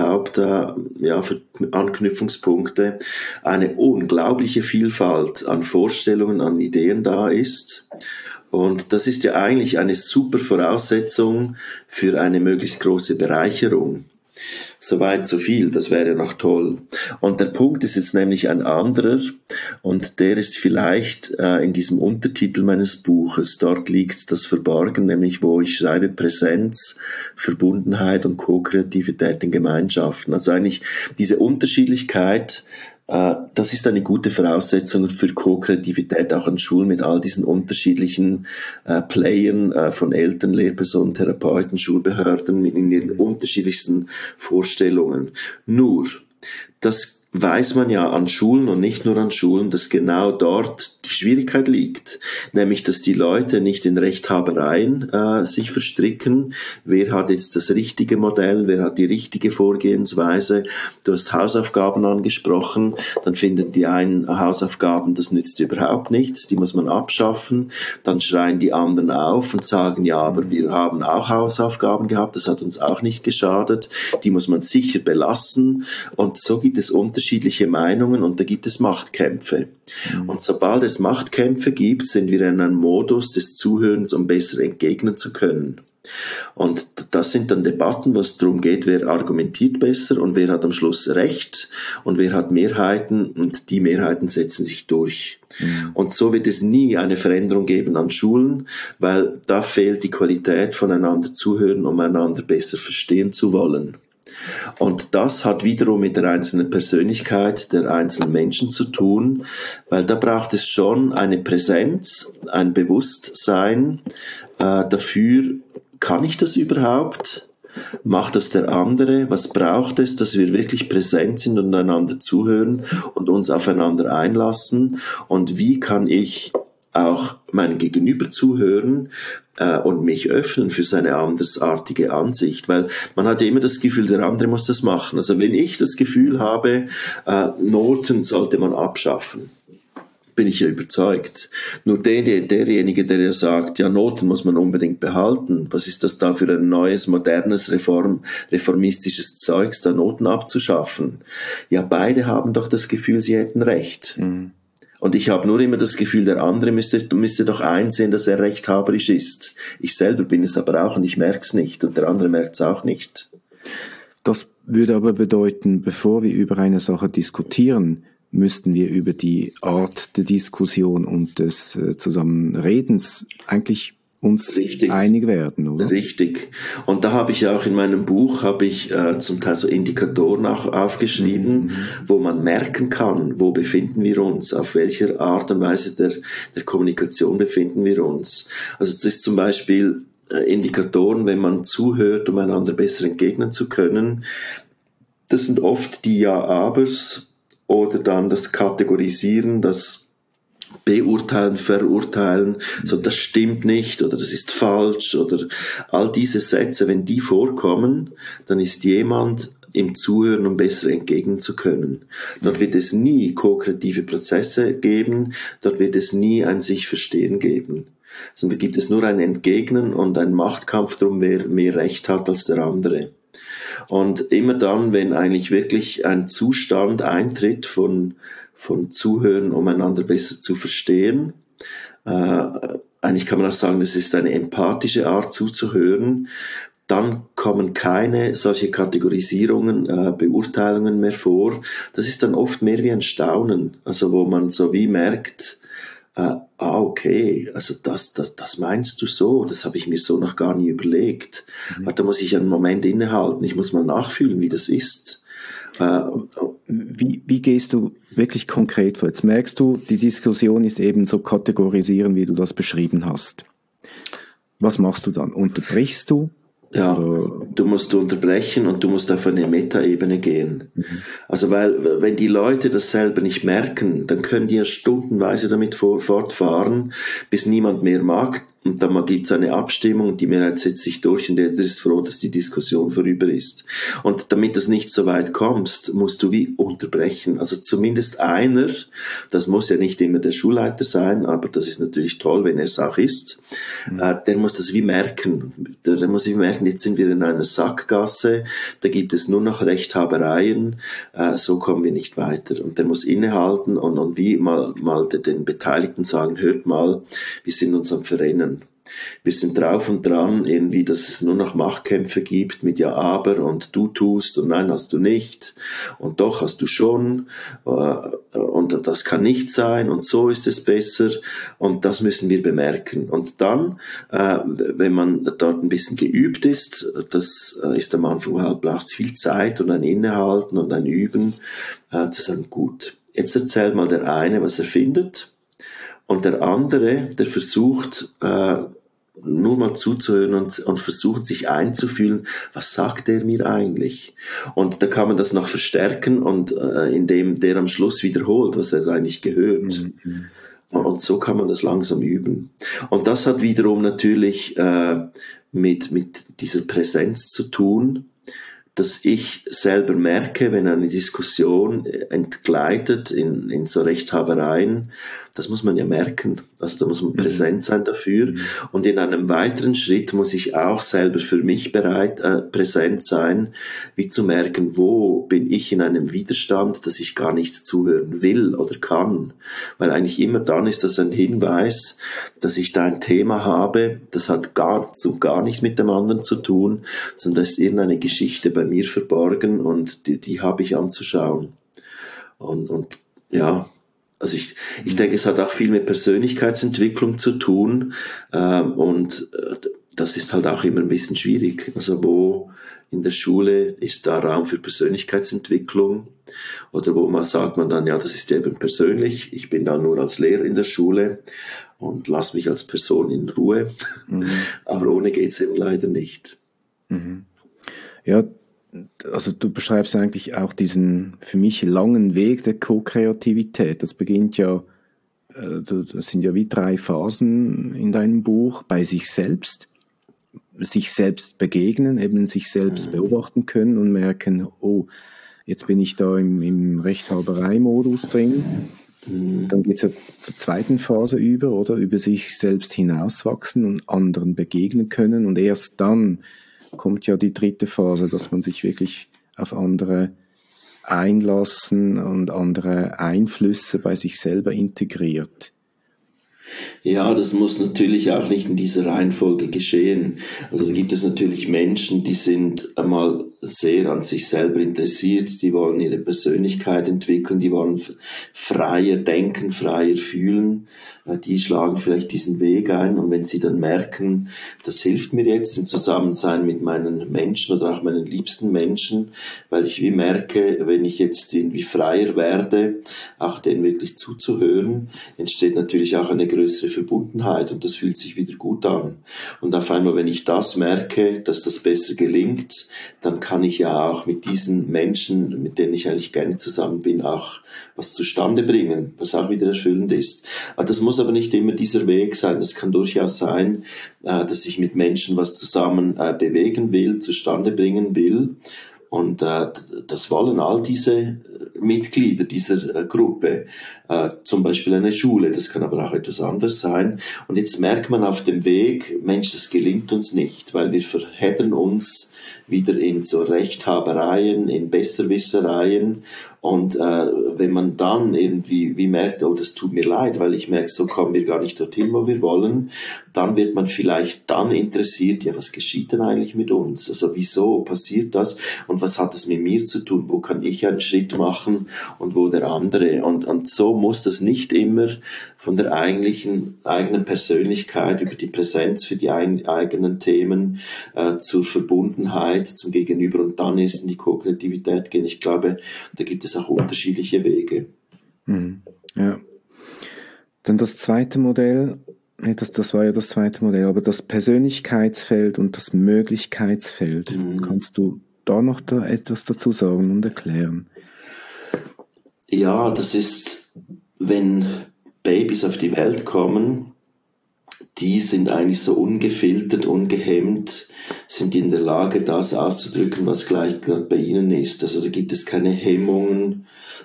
Anknüpfungspunkte eine unglaubliche Vielfalt an Vorstellungen, an Ideen da ist. Und das ist ja eigentlich eine super Voraussetzung für eine möglichst große Bereicherung. Soweit, so viel, das wäre noch toll. Und der Punkt ist jetzt nämlich ein anderer, und der ist vielleicht in diesem Untertitel meines Buches. Dort liegt das verborgen, nämlich wo ich schreibe: Präsenz, Verbundenheit und Co-Kreativität in Gemeinschaften. Also eigentlich diese Unterschiedlichkeit, das ist eine gute Voraussetzung für Co-Kreativität auch an Schulen mit all diesen unterschiedlichen Playern von Eltern, Lehrpersonen, Therapeuten, Schulbehörden in ihren unterschiedlichsten Vorstellungen. Nur, das weiß man ja an Schulen und nicht nur an Schulen, dass genau dort die Schwierigkeit liegt. Nämlich, dass die Leute nicht in Rechthabereien sich verstricken. Wer hat jetzt das richtige Modell? Wer hat die richtige Vorgehensweise? Du hast Hausaufgaben angesprochen. Dann finden die einen Hausaufgaben, das nützt überhaupt nichts. Die muss man abschaffen. Dann schreien die anderen auf und sagen, ja, aber wir haben auch Hausaufgaben gehabt. Das hat uns auch nicht geschadet. Die muss man sicher belassen. Und so gibt es unterschiedliche Meinungen und da gibt es Machtkämpfe. Und sobald es Machtkämpfe gibt, sind wir in einem Modus des Zuhörens, um besser entgegnen zu können. Und das sind dann Debatten, was darum geht, wer argumentiert besser und wer hat am Schluss Recht und wer hat Mehrheiten, und die Mehrheiten setzen sich durch. Und so wird es nie eine Veränderung geben an Schulen, weil da fehlt die Qualität, voneinander zuhören, um einander besser verstehen zu wollen. Und das hat wiederum mit der einzelnen Persönlichkeit der einzelnen Menschen zu tun, weil da braucht es schon eine Präsenz, ein Bewusstsein dafür, kann ich das überhaupt? Macht das der andere? Was braucht es, dass wir wirklich präsent sind und einander zuhören und uns aufeinander einlassen? Und wie kann ich auch meinem Gegenüber zuhören und mich öffnen für seine andersartige Ansicht, weil man hat ja immer das Gefühl, der andere muss das machen. Also wenn ich das Gefühl habe, Noten sollte man abschaffen, bin ich ja überzeugt. Nur derjenige, der ja sagt, ja, Noten muss man unbedingt behalten, was ist das da für ein neues, modernes, reformistisches Zeugs, da Noten abzuschaffen? Ja, beide haben doch das Gefühl, sie hätten recht. Und ich habe nur immer das Gefühl, der andere müsste doch einsehen, dass er rechthaberisch ist. Ich selber bin es aber auch und ich merke es nicht und der andere merkt es auch nicht. Das würde aber bedeuten, bevor wir über eine Sache diskutieren, müssten wir über die Art der Diskussion und des Zusammenredens eigentlich uns Richtig. einig werden, oder? Richtig. Und da habe ich ja auch in meinem Buch, zum Teil so Indikatoren auch aufgeschrieben, wo man merken kann, wo befinden wir uns, auf welcher Art und Weise der Kommunikation befinden wir uns. Also das ist zum Beispiel Indikatoren, wenn man zuhört, um einander besser entgegnen zu können. Das sind oft die Ja-Abers oder dann das Kategorisieren, das Beurteilen, Verurteilen, so das stimmt nicht oder das ist falsch oder all diese Sätze, wenn die vorkommen, dann ist jemand im Zuhören, um besser entgegnen zu können. Dort wird es nie ko-kreative Prozesse geben, dort wird es nie ein sich verstehen geben. Sondern gibt es nur ein Entgegnen und ein Machtkampf darum, wer mehr Recht hat als der andere. Und immer dann, wenn eigentlich wirklich ein Zustand eintritt von Zuhören, um einander besser zu verstehen, eigentlich kann man auch sagen, das ist eine empathische Art zuzuhören, dann kommen keine solche Kategorisierungen, Beurteilungen mehr vor. Das ist dann oft mehr wie ein Staunen, also wo man so wie merkt, okay, also das meinst du so, das habe ich mir so noch gar nie überlegt. Da muss ich einen Moment innehalten, ich muss mal nachfühlen, wie das ist. Wie gehst du wirklich konkret vor? Jetzt merkst du, die Diskussion ist eben so kategorisieren, wie du das beschrieben hast. Was machst du dann? Unterbrichst du? Ja, du musst unterbrechen und du musst auf eine Metaebene gehen. Also weil, wenn die Leute das selber nicht merken, dann können die ja stundenweise damit fortfahren, bis niemand mehr mag. Und dann gibt's eine Abstimmung und die Mehrheit setzt sich durch und der ist froh, dass die Diskussion vorüber ist. Und damit das nicht so weit kommst, musst du wie unterbrechen. Also zumindest einer, das muss ja nicht immer der Schulleiter sein, aber das ist natürlich toll, wenn er es auch ist, der muss das wie merken. Der muss wie merken, jetzt sind wir in einer Sackgasse, da gibt es nur noch Rechthabereien, so kommen wir nicht weiter. Und der muss innehalten und wie mal den Beteiligten sagen, hört mal, wir sind uns am Verrennen. Wir sind drauf und dran, irgendwie, dass es nur noch Machtkämpfe gibt mit ja, aber und du tust und nein, hast du nicht und doch hast du schon und das kann nicht sein und so ist es besser und das müssen wir bemerken. Und dann, wenn man dort ein bisschen geübt ist, das ist am Anfang halt, braucht es viel Zeit und ein Innehalten und ein Üben, zu sagen, gut, jetzt erzählt mal der eine, was er findet. Und der andere, der versucht, nur mal zuzuhören und versucht, sich einzufühlen, was sagt der mir eigentlich? Und da kann man das noch verstärken und indem der am Schluss wiederholt, was er eigentlich gehört. Und so kann man das langsam üben. Und das hat wiederum natürlich mit dieser Präsenz zu tun, dass ich selber merke, wenn eine Diskussion entgleitet in so Rechthabereien, das muss man ja merken. Also da muss man präsent sein dafür. Und in einem weiteren Schritt muss ich auch selber für mich präsent sein, wie zu merken, wo bin ich in einem Widerstand, dass ich gar nicht zuhören will oder kann. Weil eigentlich immer dann ist das ein Hinweis, dass ich da ein Thema habe, das hat gar nicht mit dem anderen zu tun, sondern da ist irgendeine Geschichte bei mir verborgen und die habe ich anzuschauen. Und ja, also ich denke, es hat auch viel mit Persönlichkeitsentwicklung zu tun und das ist halt auch immer ein bisschen schwierig. Also wo in der Schule ist da Raum für Persönlichkeitsentwicklung oder wo sagt man dann, ja, das ist eben persönlich, ich bin da nur als Lehrer in der Schule und lass mich als Person in Ruhe, aber ohne geht's eben leider nicht. Ja, also du beschreibst eigentlich auch diesen für mich langen Weg der Co-Kreativität. Das beginnt ja, das sind ja wie 3 Phasen in deinem Buch, bei sich selbst begegnen, eben sich selbst beobachten können und merken, oh, jetzt bin ich da im Rechthaberei-Modus drin. Dann geht's ja zur zweiten Phase über sich selbst hinauswachsen und anderen begegnen können und erst dann kommt ja die 3. Phase, dass man sich wirklich auf andere einlassen und andere Einflüsse bei sich selber integriert. Ja, das muss natürlich auch nicht in dieser Reihenfolge geschehen. Also da gibt es natürlich Menschen, die sind einmal sehr an sich selber interessiert, die wollen ihre Persönlichkeit entwickeln, die wollen freier denken, freier fühlen, die schlagen vielleicht diesen Weg ein und wenn sie dann merken, das hilft mir jetzt im Zusammensein mit meinen Menschen oder auch meinen liebsten Menschen, weil ich wie merke, wenn ich jetzt irgendwie freier werde, auch denen wirklich zuzuhören, entsteht natürlich auch eine größere Verbundenheit und das fühlt sich wieder gut an. Und auf einmal, wenn ich das merke, dass das besser gelingt, dann kann ich ja auch mit diesen Menschen, mit denen ich eigentlich gerne zusammen bin, auch was zustande bringen, was auch wieder erfüllend ist. Das muss aber nicht immer dieser Weg sein. Das kann durchaus sein, dass ich mit Menschen was zusammen bewegen will, zustande bringen will. Und das wollen all diese Mitglieder dieser Gruppe, zum Beispiel eine Schule, das kann aber auch etwas anderes sein. Und jetzt merkt man auf dem Weg, Mensch, das gelingt uns nicht, weil wir verheddern uns wieder in so Rechthabereien, in Besserwissereien. Und wenn man dann irgendwie wie merkt, oh, das tut mir leid, weil ich merke, so kommen wir gar nicht dorthin, wo wir wollen, dann wird man vielleicht dann interessiert, ja, was geschieht denn eigentlich mit uns? Also wieso passiert das? Und was hat es mit mir zu tun? Wo kann ich einen Schritt machen und wo der andere? Und so muss das nicht immer von der eigenen Persönlichkeit über die Präsenz für die eigenen Themen zur Verbundenheit zum Gegenüber und dann erst in die Kognitivität gehen. Ich glaube, da gibt es auch unterschiedliche Wege. Ja. Dann das zweite Modell, das war ja das zweite Modell, aber das Persönlichkeitsfeld und das Möglichkeitsfeld. Kannst du da noch etwas dazu sagen und erklären? Ja, das ist, wenn Babys auf die Welt kommen, die sind eigentlich so ungefiltert, ungehemmt, sind in der Lage, das auszudrücken, was gleich gerade bei ihnen ist. Also da gibt es keine Hemmungen,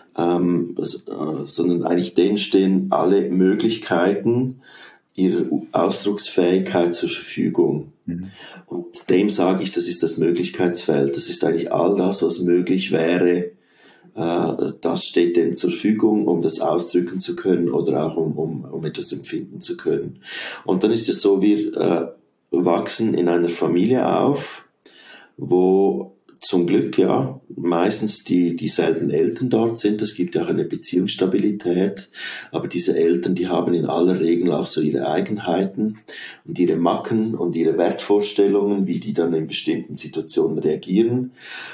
sondern eigentlich denen stehen alle Möglichkeiten ihrer Ausdrucksfähigkeit zur Verfügung. Und dem sage ich, das ist das Möglichkeitsfeld. Das ist eigentlich all das, was möglich wäre. Das steht denen zur Verfügung, um das ausdrücken zu können oder auch um etwas empfinden zu können. Und dann ist es so, wir wachsen in einer Familie auf, wo zum Glück ja meistens dieselben Eltern dort sind. Es gibt ja auch eine Beziehungsstabilität, aber diese Eltern, die haben in aller Regel auch so ihre Eigenheiten und ihre Macken und ihre Wertvorstellungen, wie die dann in bestimmten Situationen reagieren.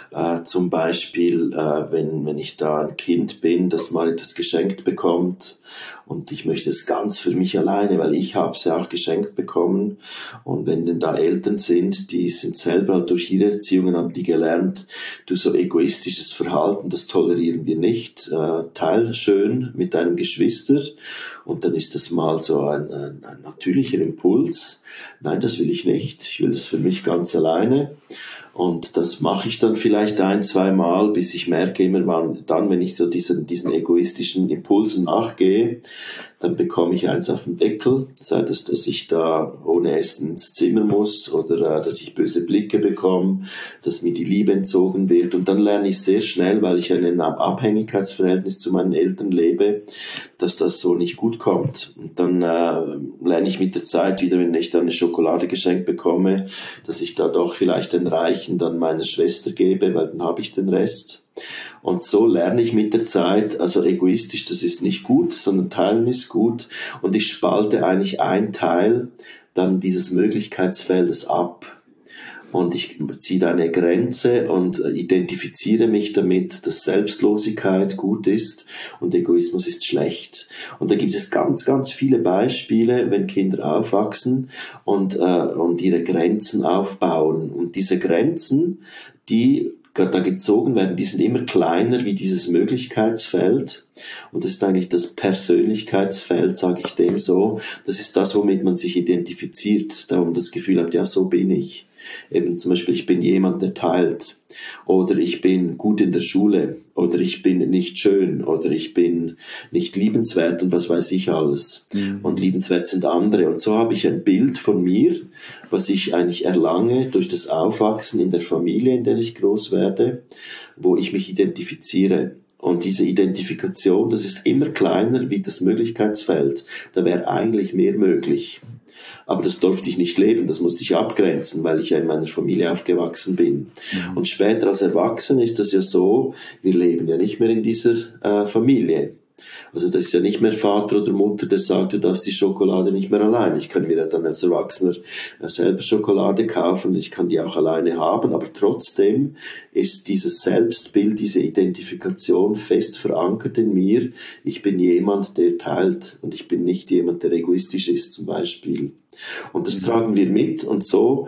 Zum Beispiel, wenn ich da ein Kind bin, das mal etwas geschenkt bekommt und ich möchte es ganz für mich alleine, weil ich habe es ja auch geschenkt bekommen. Und wenn denn da Eltern sind, die sind selber durch ihre Erziehungen, haben die gelernt, du, so egoistisches Verhalten, das tolerieren wir nicht. Teil schön mit deinem Geschwister. Und dann ist das mal so ein natürlicher Impuls. Nein, das will ich nicht. Ich will das für mich ganz alleine. Und das mache ich dann vielleicht 1-2 Mal, bis ich merke, immer dann, wenn ich so diesen egoistischen Impulsen nachgehe, dann bekomme ich eins auf den Deckel, sei das, dass ich da ohne Essen ins Zimmer muss oder dass ich böse Blicke bekomme, dass mir die Liebe entzogen wird. Und dann lerne ich sehr schnell, weil ich ein Abhängigkeitsverhältnis zu meinen Eltern lebe, dass das so nicht gut kommt. Und dann lerne ich mit der Zeit wieder, wenn ich dann eine Schokolade geschenkt bekomme, dass ich da doch vielleicht den Reichen dann meiner Schwester gebe, weil dann habe ich den Rest. Und so lerne ich mit der Zeit, also egoistisch, das ist nicht gut, sondern teilen ist gut. Und ich spalte eigentlich ein Teil dann dieses Möglichkeitsfeldes ab. Und ich ziehe da eine Grenze und identifiziere mich damit, dass Selbstlosigkeit gut ist und Egoismus ist schlecht. Und da gibt es ganz, ganz viele Beispiele, wenn Kinder aufwachsen und ihre Grenzen aufbauen. Und diese Grenzen, die da gezogen werden, die sind immer kleiner wie dieses Möglichkeitsfeld. Und das ist eigentlich das Persönlichkeitsfeld, sage ich dem so. Das ist das, womit man sich identifiziert, da man das Gefühl hat, ja, so bin ich. Eben zum Beispiel, ich bin jemand, der teilt. Oder ich bin gut in der Schule. Oder ich bin nicht schön. Oder ich bin nicht liebenswert und was weiß ich alles. Und liebenswert sind andere. Und so habe ich ein Bild von mir, was ich eigentlich erlange durch das Aufwachsen in der Familie, in der ich groß werde, wo ich mich identifiziere. Und diese Identifikation, das ist immer kleiner wie das Möglichkeitsfeld. Da wäre eigentlich mehr möglich. Aber das durfte ich nicht leben, das musste ich abgrenzen, weil ich ja in meiner Familie aufgewachsen bin. Und später als Erwachsener ist das ja so, wir leben ja nicht mehr in dieser Familie. Also das ist ja nicht mehr Vater oder Mutter, der sagt, du darfst die Schokolade nicht mehr allein. Ich kann mir ja dann als Erwachsener selber Schokolade kaufen, ich kann die auch alleine haben, aber trotzdem ist dieses Selbstbild, diese Identifikation fest verankert in mir. Ich bin jemand, der teilt und ich bin nicht jemand, der egoistisch ist zum Beispiel. Und das tragen wir mit und so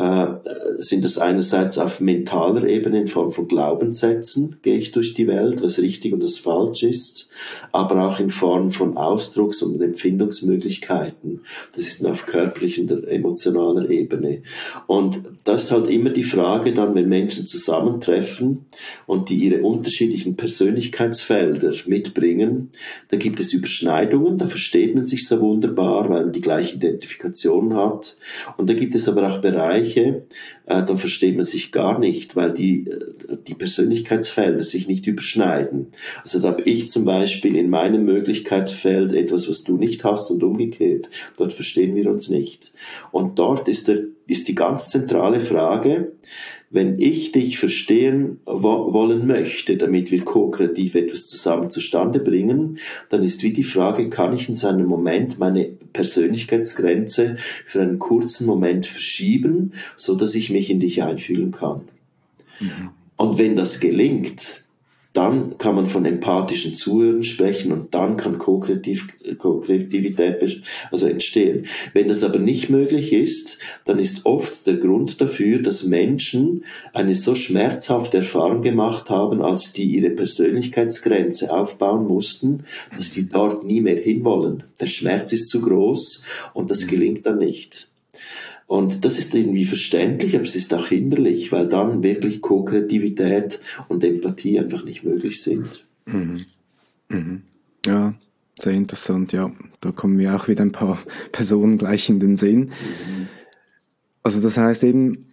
sind das einerseits auf mentaler Ebene in Form von Glaubenssätzen, gehe ich durch die Welt, was richtig und was falsch ist, aber auch in Form von Ausdrucks- und Empfindungsmöglichkeiten. Das ist auf körperlicher und emotionaler Ebene. Und das ist halt immer die Frage dann, wenn Menschen zusammentreffen und die ihre unterschiedlichen Persönlichkeitsfelder mitbringen, da gibt es Überschneidungen, da versteht man sich so wunderbar, weil man die gleiche Identifikation hat. Und da gibt es aber auch Bereiche, da versteht man sich gar nicht, weil die Persönlichkeitsfelder sich nicht überschneiden. Also da habe ich zum Beispiel in meinem Möglichkeitsfeld etwas, was du nicht hast und umgekehrt. Dort verstehen wir uns nicht. Und dort ist die ganz zentrale Frage, wenn ich dich verstehen wollen möchte, damit wir ko-kreativ etwas zusammen zustande bringen, dann ist wie die Frage, kann ich in so einem Moment meine Persönlichkeitsgrenze für einen kurzen Moment verschieben, so dass ich mich in dich einfühlen kann. Mhm. Und wenn das gelingt, dann kann man von empathischen Zuhören sprechen und dann kann Ko-Kreativität entstehen. Wenn das aber nicht möglich ist, dann ist oft der Grund dafür, dass Menschen eine so schmerzhafte Erfahrung gemacht haben, als die ihre Persönlichkeitsgrenze aufbauen mussten, dass die dort nie mehr hinwollen. Der Schmerz ist zu groß und das gelingt dann nicht. Und das ist irgendwie verständlich, aber es ist auch hinderlich, weil dann wirklich Ko-Kreativität und Empathie einfach nicht möglich sind. Mhm. Mhm. Ja, sehr interessant, ja. Da kommen mir auch wieder ein paar Personen gleich in den Sinn. Mhm. Also das heißt eben,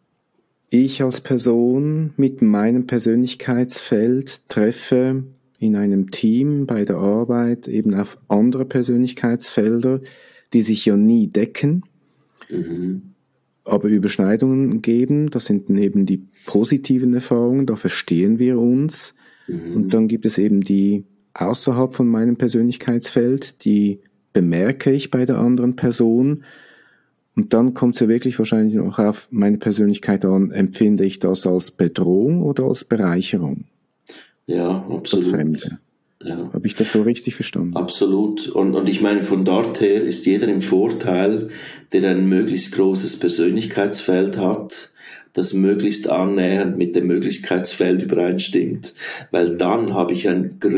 ich als Person mit meinem Persönlichkeitsfeld treffe in einem Team bei der Arbeit eben auf andere Persönlichkeitsfelder, die sich ja nie decken. Mhm. Aber Überschneidungen geben, das sind dann eben die positiven Erfahrungen, da verstehen wir uns. Mhm. Und dann gibt es eben die außerhalb von meinem Persönlichkeitsfeld, die bemerke ich bei der anderen Person. Und dann kommt es ja wirklich wahrscheinlich noch auf meine Persönlichkeit an, empfinde ich das als Bedrohung oder als Bereicherung? Ja, absolut. Das Fremde. Ja. Habe ich das so richtig verstanden? Absolut. Und ich meine, von dort her ist jeder im Vorteil, der ein möglichst großes Persönlichkeitsfeld hat, das möglichst annähernd mit dem Möglichkeitsfeld übereinstimmt. Weil dann habe ich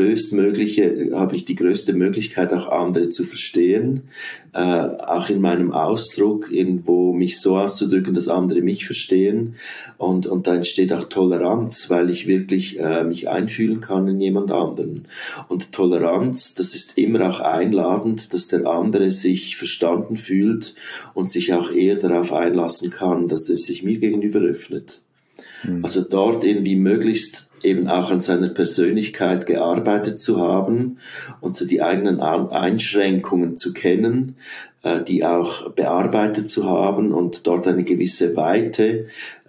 die größte Möglichkeit, auch andere zu verstehen, auch in meinem Ausdruck, irgendwo mich so auszudrücken, dass andere mich verstehen. Und da entsteht auch Toleranz, weil ich wirklich mich einfühlen kann in jemand anderen. Und Toleranz, das ist immer auch einladend, dass der andere sich verstanden fühlt und sich auch eher darauf einlassen kann, dass er sich mir gegenüber öffnet. Mhm. Also dort irgendwie möglichst eben auch an seiner Persönlichkeit gearbeitet zu haben und so die eigenen Einschränkungen zu kennen, die auch bearbeitet zu haben und dort eine gewisse Weite,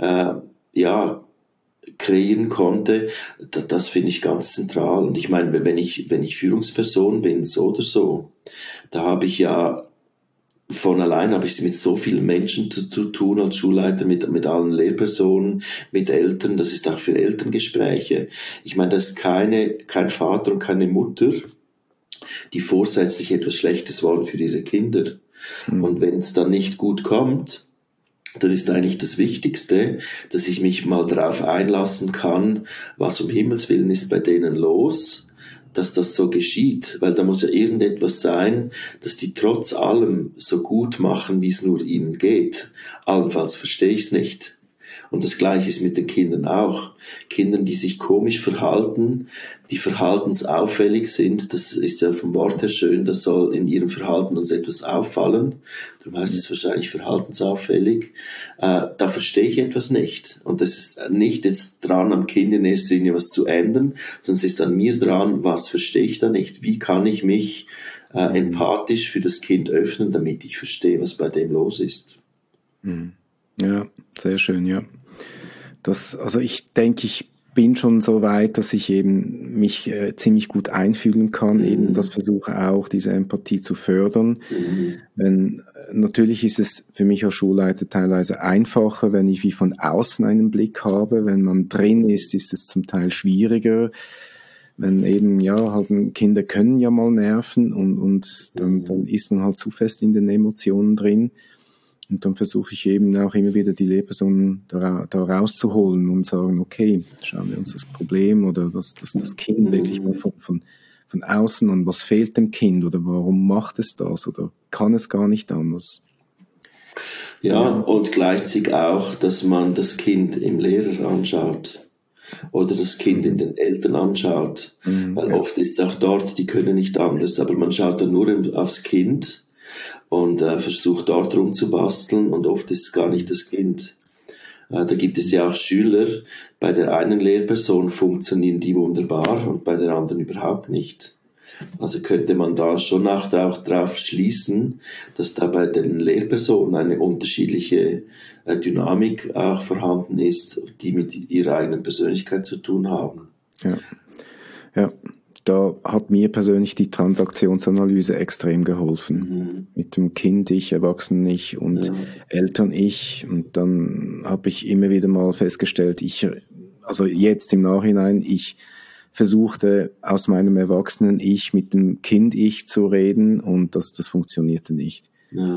kreieren konnte, das finde ich ganz zentral. Und ich meine, wenn ich Führungsperson bin, so oder so, da habe ich ja von allein habe ich mit so vielen Menschen zu tun als Schulleiter, mit allen Lehrpersonen, mit Eltern, das ist auch für Elterngespräche. Ich meine, das ist kein Vater und keine Mutter, die vorsätzlich etwas Schlechtes wollen für ihre Kinder. Mhm. Und wenn es dann nicht gut kommt, dann ist eigentlich das Wichtigste, dass ich mich mal darauf einlassen kann, was um Himmels Willen ist bei denen los, dass das so geschieht, weil da muss ja irgendetwas sein, dass die trotz allem so gut machen, wie es nur ihnen geht. Allenfalls verstehe ich es nicht. Und das Gleiche ist mit den Kindern auch. Kindern, die sich komisch verhalten, die verhaltensauffällig sind, das ist ja vom Wort her schön, das soll in ihrem Verhalten uns etwas auffallen. Darum heißt es wahrscheinlich verhaltensauffällig. Da verstehe ich etwas nicht. Und das ist nicht jetzt dran, am Kind in erster Linie was zu ändern, sondern es ist an mir dran, was verstehe ich da nicht? Wie kann ich mich empathisch für das Kind öffnen, damit ich verstehe, was bei dem los ist? Ja, sehr schön, ja. Also ich denke, ich bin schon so weit, dass ich eben mich ziemlich gut einfühlen kann, eben das versuche auch, diese Empathie zu fördern. Natürlich ist es für mich als Schulleiter teilweise einfacher, wenn ich wie von außen einen Blick habe. Wenn man drin ist es zum Teil schwieriger. Wenn eben, Kinder können ja mal nerven und dann ist man halt zu fest in den Emotionen drin. Und dann versuche ich eben auch immer wieder die Lehrpersonen da rauszuholen und sagen, okay, schauen wir uns das Problem oder das Kind wirklich mal von von außen an, was fehlt dem Kind oder warum macht es das oder kann es gar nicht anders. Ja, und gleichzeitig auch, dass man das Kind im Lehrer anschaut oder das Kind in den Eltern anschaut, weil oft ist auch dort, die können nicht anders, aber man schaut dann nur aufs Kind und versucht dort rumzubasteln und oft ist es gar nicht das Kind. Da gibt es ja auch Schüler, bei der einen Lehrperson funktionieren die wunderbar und bei der anderen überhaupt nicht. Also könnte man da schon auch drauf schließen, dass da bei den Lehrpersonen eine unterschiedliche Dynamik auch vorhanden ist, die mit ihrer eigenen Persönlichkeit zu tun haben. Ja, da hat mir persönlich die Transaktionsanalyse extrem geholfen. Mit dem Kind ich, Erwachsenen-Ich und Eltern-Ich. Und dann habe ich immer wieder mal festgestellt, also jetzt im Nachhinein, ich versuchte aus meinem Erwachsenen-Ich mit dem Kind-Ich zu reden und das funktionierte nicht.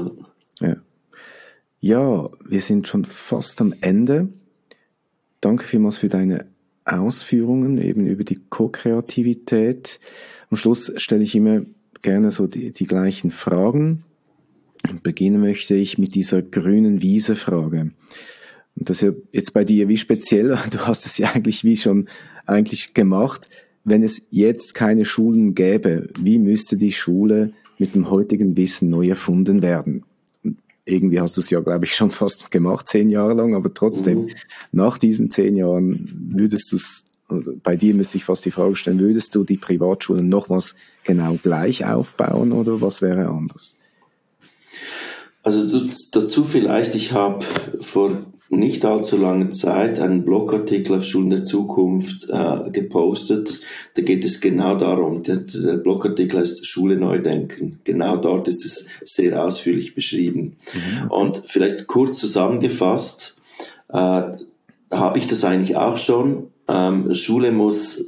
Ja, wir sind schon fast am Ende. Danke vielmals für deine Ausführungen eben über die Co-Kreativität. Am Schluss stelle ich immer gerne so die gleichen Fragen. Beginnen möchte ich mit dieser grünen Wiese-Frage. Und das ist ja jetzt bei dir wie speziell, du hast es ja eigentlich gemacht. Wenn es jetzt keine Schulen gäbe, wie müsste die Schule mit dem heutigen Wissen neu erfunden werden? Und irgendwie hast du es ja, glaube ich, schon fast gemacht, 10 Jahre lang, aber trotzdem, nach diesen 10 Jahren bei dir müsste ich fast die Frage stellen, würdest du die Privatschulen nochmals genau gleich aufbauen oder was wäre anders? Also dazu vielleicht, ich habe vor nicht allzu langer Zeit einen Blogartikel auf Schulen der Zukunft gepostet. Da geht es genau darum. Der Blogartikel heißt Schule neu denken. Genau dort ist es sehr ausführlich beschrieben. Und vielleicht kurz zusammengefasst, habe ich das eigentlich auch schon. Schule muss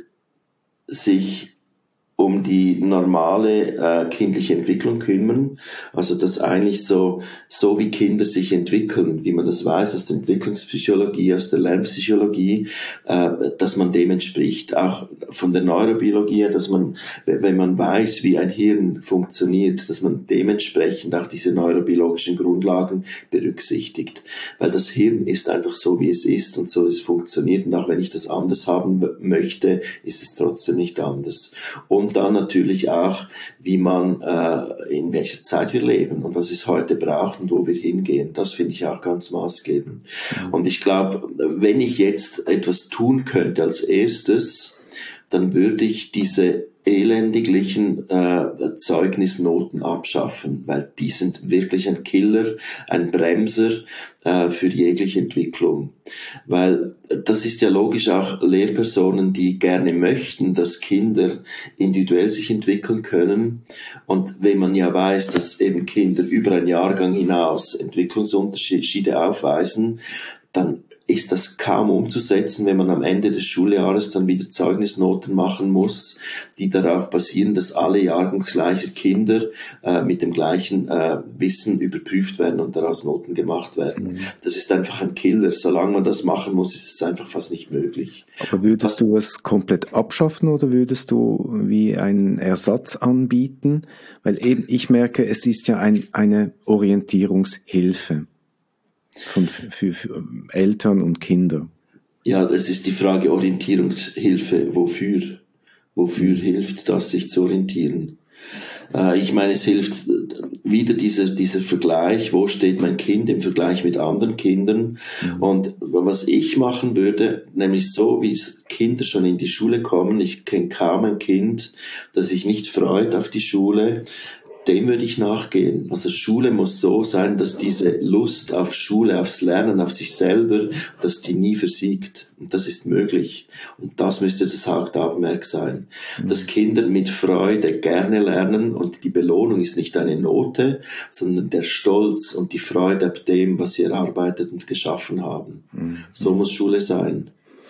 sich um die normale kindliche Entwicklung kümmern. Also dass eigentlich so wie Kinder sich entwickeln, wie man das weiß aus der Entwicklungspsychologie, aus der Lernpsychologie, dass man dem entspricht. Auch von der Neurobiologie, dass man, wenn man weiß, wie ein Hirn funktioniert, dass man dementsprechend auch diese neurobiologischen Grundlagen berücksichtigt. Weil das Hirn ist einfach so, wie es ist und so es funktioniert. Und auch wenn ich das anders haben möchte, ist es trotzdem nicht anders. Und dann natürlich auch, wie man, in welcher Zeit wir leben und was es heute braucht und wo wir hingehen. Das finde ich auch ganz maßgebend. Und ich glaube, wenn ich jetzt etwas tun könnte als erstes, dann würde ich diese elendiglichen Zeugnisnoten abschaffen, weil die sind wirklich ein Killer, ein Bremser für jegliche Entwicklung. Weil das ist ja logisch auch Lehrpersonen, die gerne möchten, dass Kinder individuell sich entwickeln können. Und wenn man ja weiß, dass eben Kinder über einen Jahrgang hinaus Entwicklungsunterschiede aufweisen, dann ist das kaum umzusetzen, wenn man am Ende des Schuljahres dann wieder Zeugnisnoten machen muss, die darauf basieren, dass alle jahrgangsgleiche Kinder mit dem gleichen Wissen überprüft werden und daraus Noten gemacht werden. Das ist einfach ein Killer. Solange man das machen muss, ist es einfach fast nicht möglich. Aber würdest du es komplett abschaffen oder würdest du wie einen Ersatz anbieten? Weil eben, ich merke, es ist ja eine Orientierungshilfe. Für Eltern und Kinder. Ja, es ist die Frage Orientierungshilfe. Wofür? Wofür hilft das, sich zu orientieren? Ich meine, es hilft wieder dieser Vergleich, wo steht mein Kind im Vergleich mit anderen Kindern. Und was ich machen würde, nämlich so, wie Kinder schon in die Schule kommen, ich kenne kaum ein Kind, das sich nicht freut auf die Schule, dem würde ich nachgehen. Also Schule muss so sein, dass diese Lust auf Schule, aufs Lernen, auf sich selber, dass die nie versiegt. Und das ist möglich. Und das müsste das Hauptaugenmerk sein. Dass Kinder mit Freude gerne lernen und die Belohnung ist nicht eine Note, sondern der Stolz und die Freude ab dem, was sie erarbeitet und geschaffen haben. So muss Schule sein.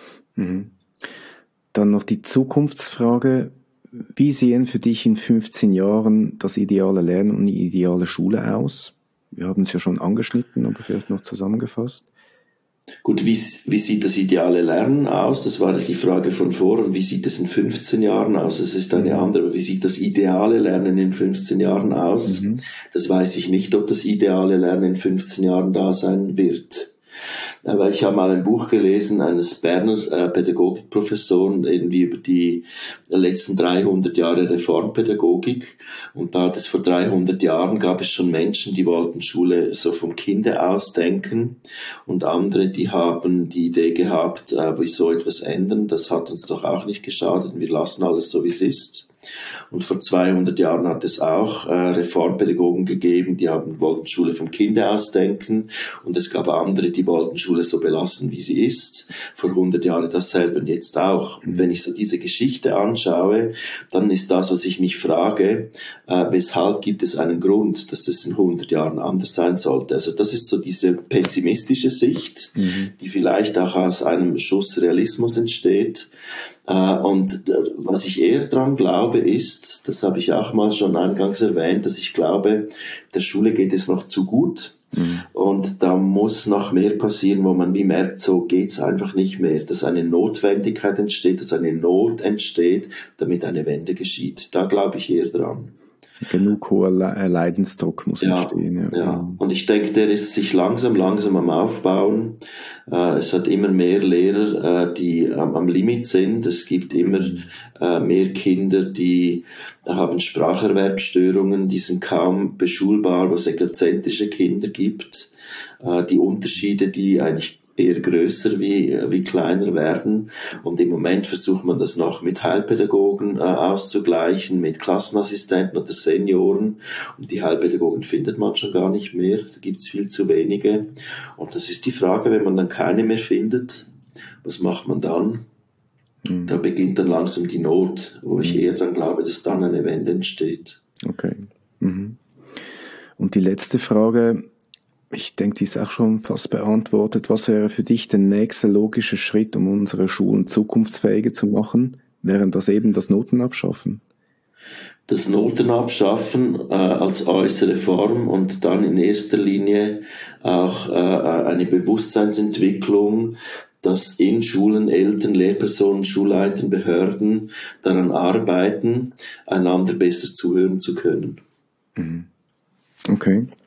Dann noch die Zukunftsfrage. Wie sehen für dich in 15 Jahren das ideale Lernen und die ideale Schule aus? Wir haben es ja schon angeschnitten, aber vielleicht noch zusammengefasst. Gut, wie sieht das ideale Lernen aus? Das war die Frage von vorhin. Wie sieht es in 15 Jahren aus? Das ist eine andere. Wie sieht das ideale Lernen in 15 Jahren aus? Das weiß ich nicht, ob das ideale Lernen in 15 Jahren da sein wird. Aber ich habe mal ein Buch gelesen eines Berner Pädagogikprofessoren irgendwie über die letzten 300 Jahre Reformpädagogik. Und da vor 300 Jahren gab es schon Menschen, die wollten Schule so vom Kinde aus denken. Und andere, die haben die Idee gehabt, wieso etwas ändern. Das hat uns doch auch nicht geschadet. Wir lassen alles so, wie es ist. Und vor 200 Jahren hat es auch Reformpädagogen gegeben, die wollten Schule vom Kinde aus denken. Und es gab andere, die wollten Schule so belassen, wie sie ist. Vor 100 Jahren dasselbe und jetzt auch. Und wenn ich so diese Geschichte anschaue, dann ist das, was ich mich frage, weshalb gibt es einen Grund, dass das in 100 Jahren anders sein sollte. Also das ist so diese pessimistische Sicht, die vielleicht auch aus einem Schuss Realismus entsteht. Und was ich eher dran glaube ist, das habe ich auch mal schon eingangs erwähnt, dass ich glaube, der Schule geht es noch zu gut. Und da muss noch mehr passieren, wo man wie merkt, so geht's einfach nicht mehr, dass eine Notwendigkeit entsteht, dass eine Not entsteht, damit eine Wende geschieht. Da glaube ich eher dran. Genug hoher Leidensdruck muss entstehen. Ja. Und ich denke, der ist sich langsam am Aufbauen. Es hat immer mehr Lehrer, die am Limit sind. Es gibt immer mehr Kinder, die haben Spracherwerbsstörungen, die sind kaum beschulbar, wo es egozentrische Kinder gibt. Die Unterschiede, die eigentlich eher größer wie kleiner werden. Und im Moment versucht man das noch mit Heilpädagogen auszugleichen, mit Klassenassistenten oder Senioren. Und die Heilpädagogen findet man schon gar nicht mehr. Da gibt's viel zu wenige. Und das ist die Frage, wenn man dann keine mehr findet, was macht man dann? Da beginnt dann langsam die Not, wo ich eher dann glaube, dass dann eine Wende entsteht. Okay. Und die letzte Frage, ich denke, die ist auch schon fast beantwortet. Was wäre für dich der nächste logische Schritt, um unsere Schulen zukunftsfähiger zu machen? Wäre das eben das Notenabschaffen? Das Notenabschaffen als äußere Form und dann in erster Linie auch eine Bewusstseinsentwicklung, dass in Schulen Eltern, Lehrpersonen, Schulleitern, Behörden daran arbeiten, einander besser zuhören zu können. Okay.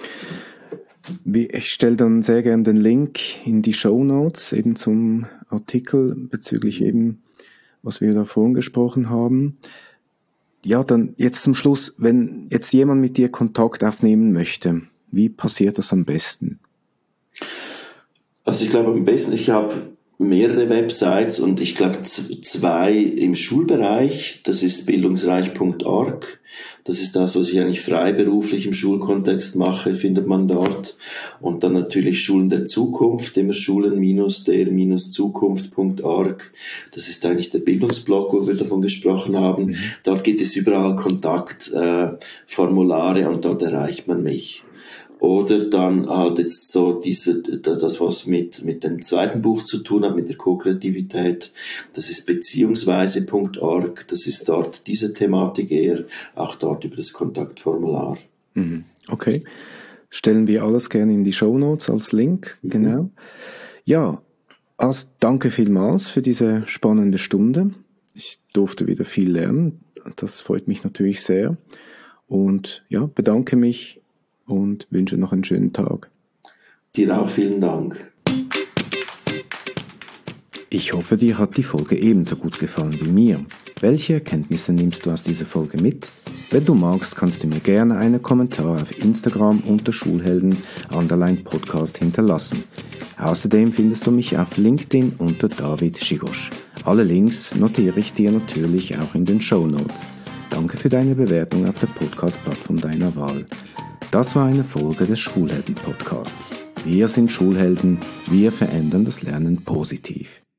Ich stelle dann sehr gerne den Link in die Shownotes eben zum Artikel bezüglich eben, was wir da vorhin gesprochen haben. Ja, dann jetzt zum Schluss, wenn jetzt jemand mit dir Kontakt aufnehmen möchte, wie passiert das am besten? Also ich glaube am besten, ich habe mehrere Websites und ich glaube 2 im Schulbereich. Das ist bildungsreich.org. Das ist das, was ich eigentlich freiberuflich im Schulkontext mache, findet man dort. Und dann natürlich Schulen der Zukunft, immer schulen-der-zukunft.org. Das ist eigentlich der Bildungsblog, wo wir davon gesprochen haben. Dort gibt es überall Kontaktformulare und dort erreicht man mich. Oder dann halt jetzt so das was mit dem zweiten Buch zu tun hat, mit der Co-Kreativität, das ist beziehungsweise.org, das ist dort diese Thematik eher, auch dort über das Kontaktformular. Okay, stellen wir alles gerne in die Shownotes als Link, genau. Ja, also danke vielmals für diese spannende Stunde. Ich durfte wieder viel lernen, das freut mich natürlich sehr. Und ja, bedanke mich und wünsche noch einen schönen Tag. Dir auch vielen Dank. Ich hoffe, dir hat die Folge ebenso gut gefallen wie mir. Welche Erkenntnisse nimmst du aus dieser Folge mit? Wenn du magst, kannst du mir gerne einen Kommentar auf Instagram unter Schulhelden_Podcast hinterlassen. Außerdem findest du mich auf LinkedIn unter David Schigosch. Alle Links notiere ich dir natürlich auch in den Shownotes. Danke für deine Bewertung auf der Podcast-Plattform deiner Wahl. Das war eine Folge des Schulhelden-Podcasts. Wir sind Schulhelden, wir verändern das Lernen positiv.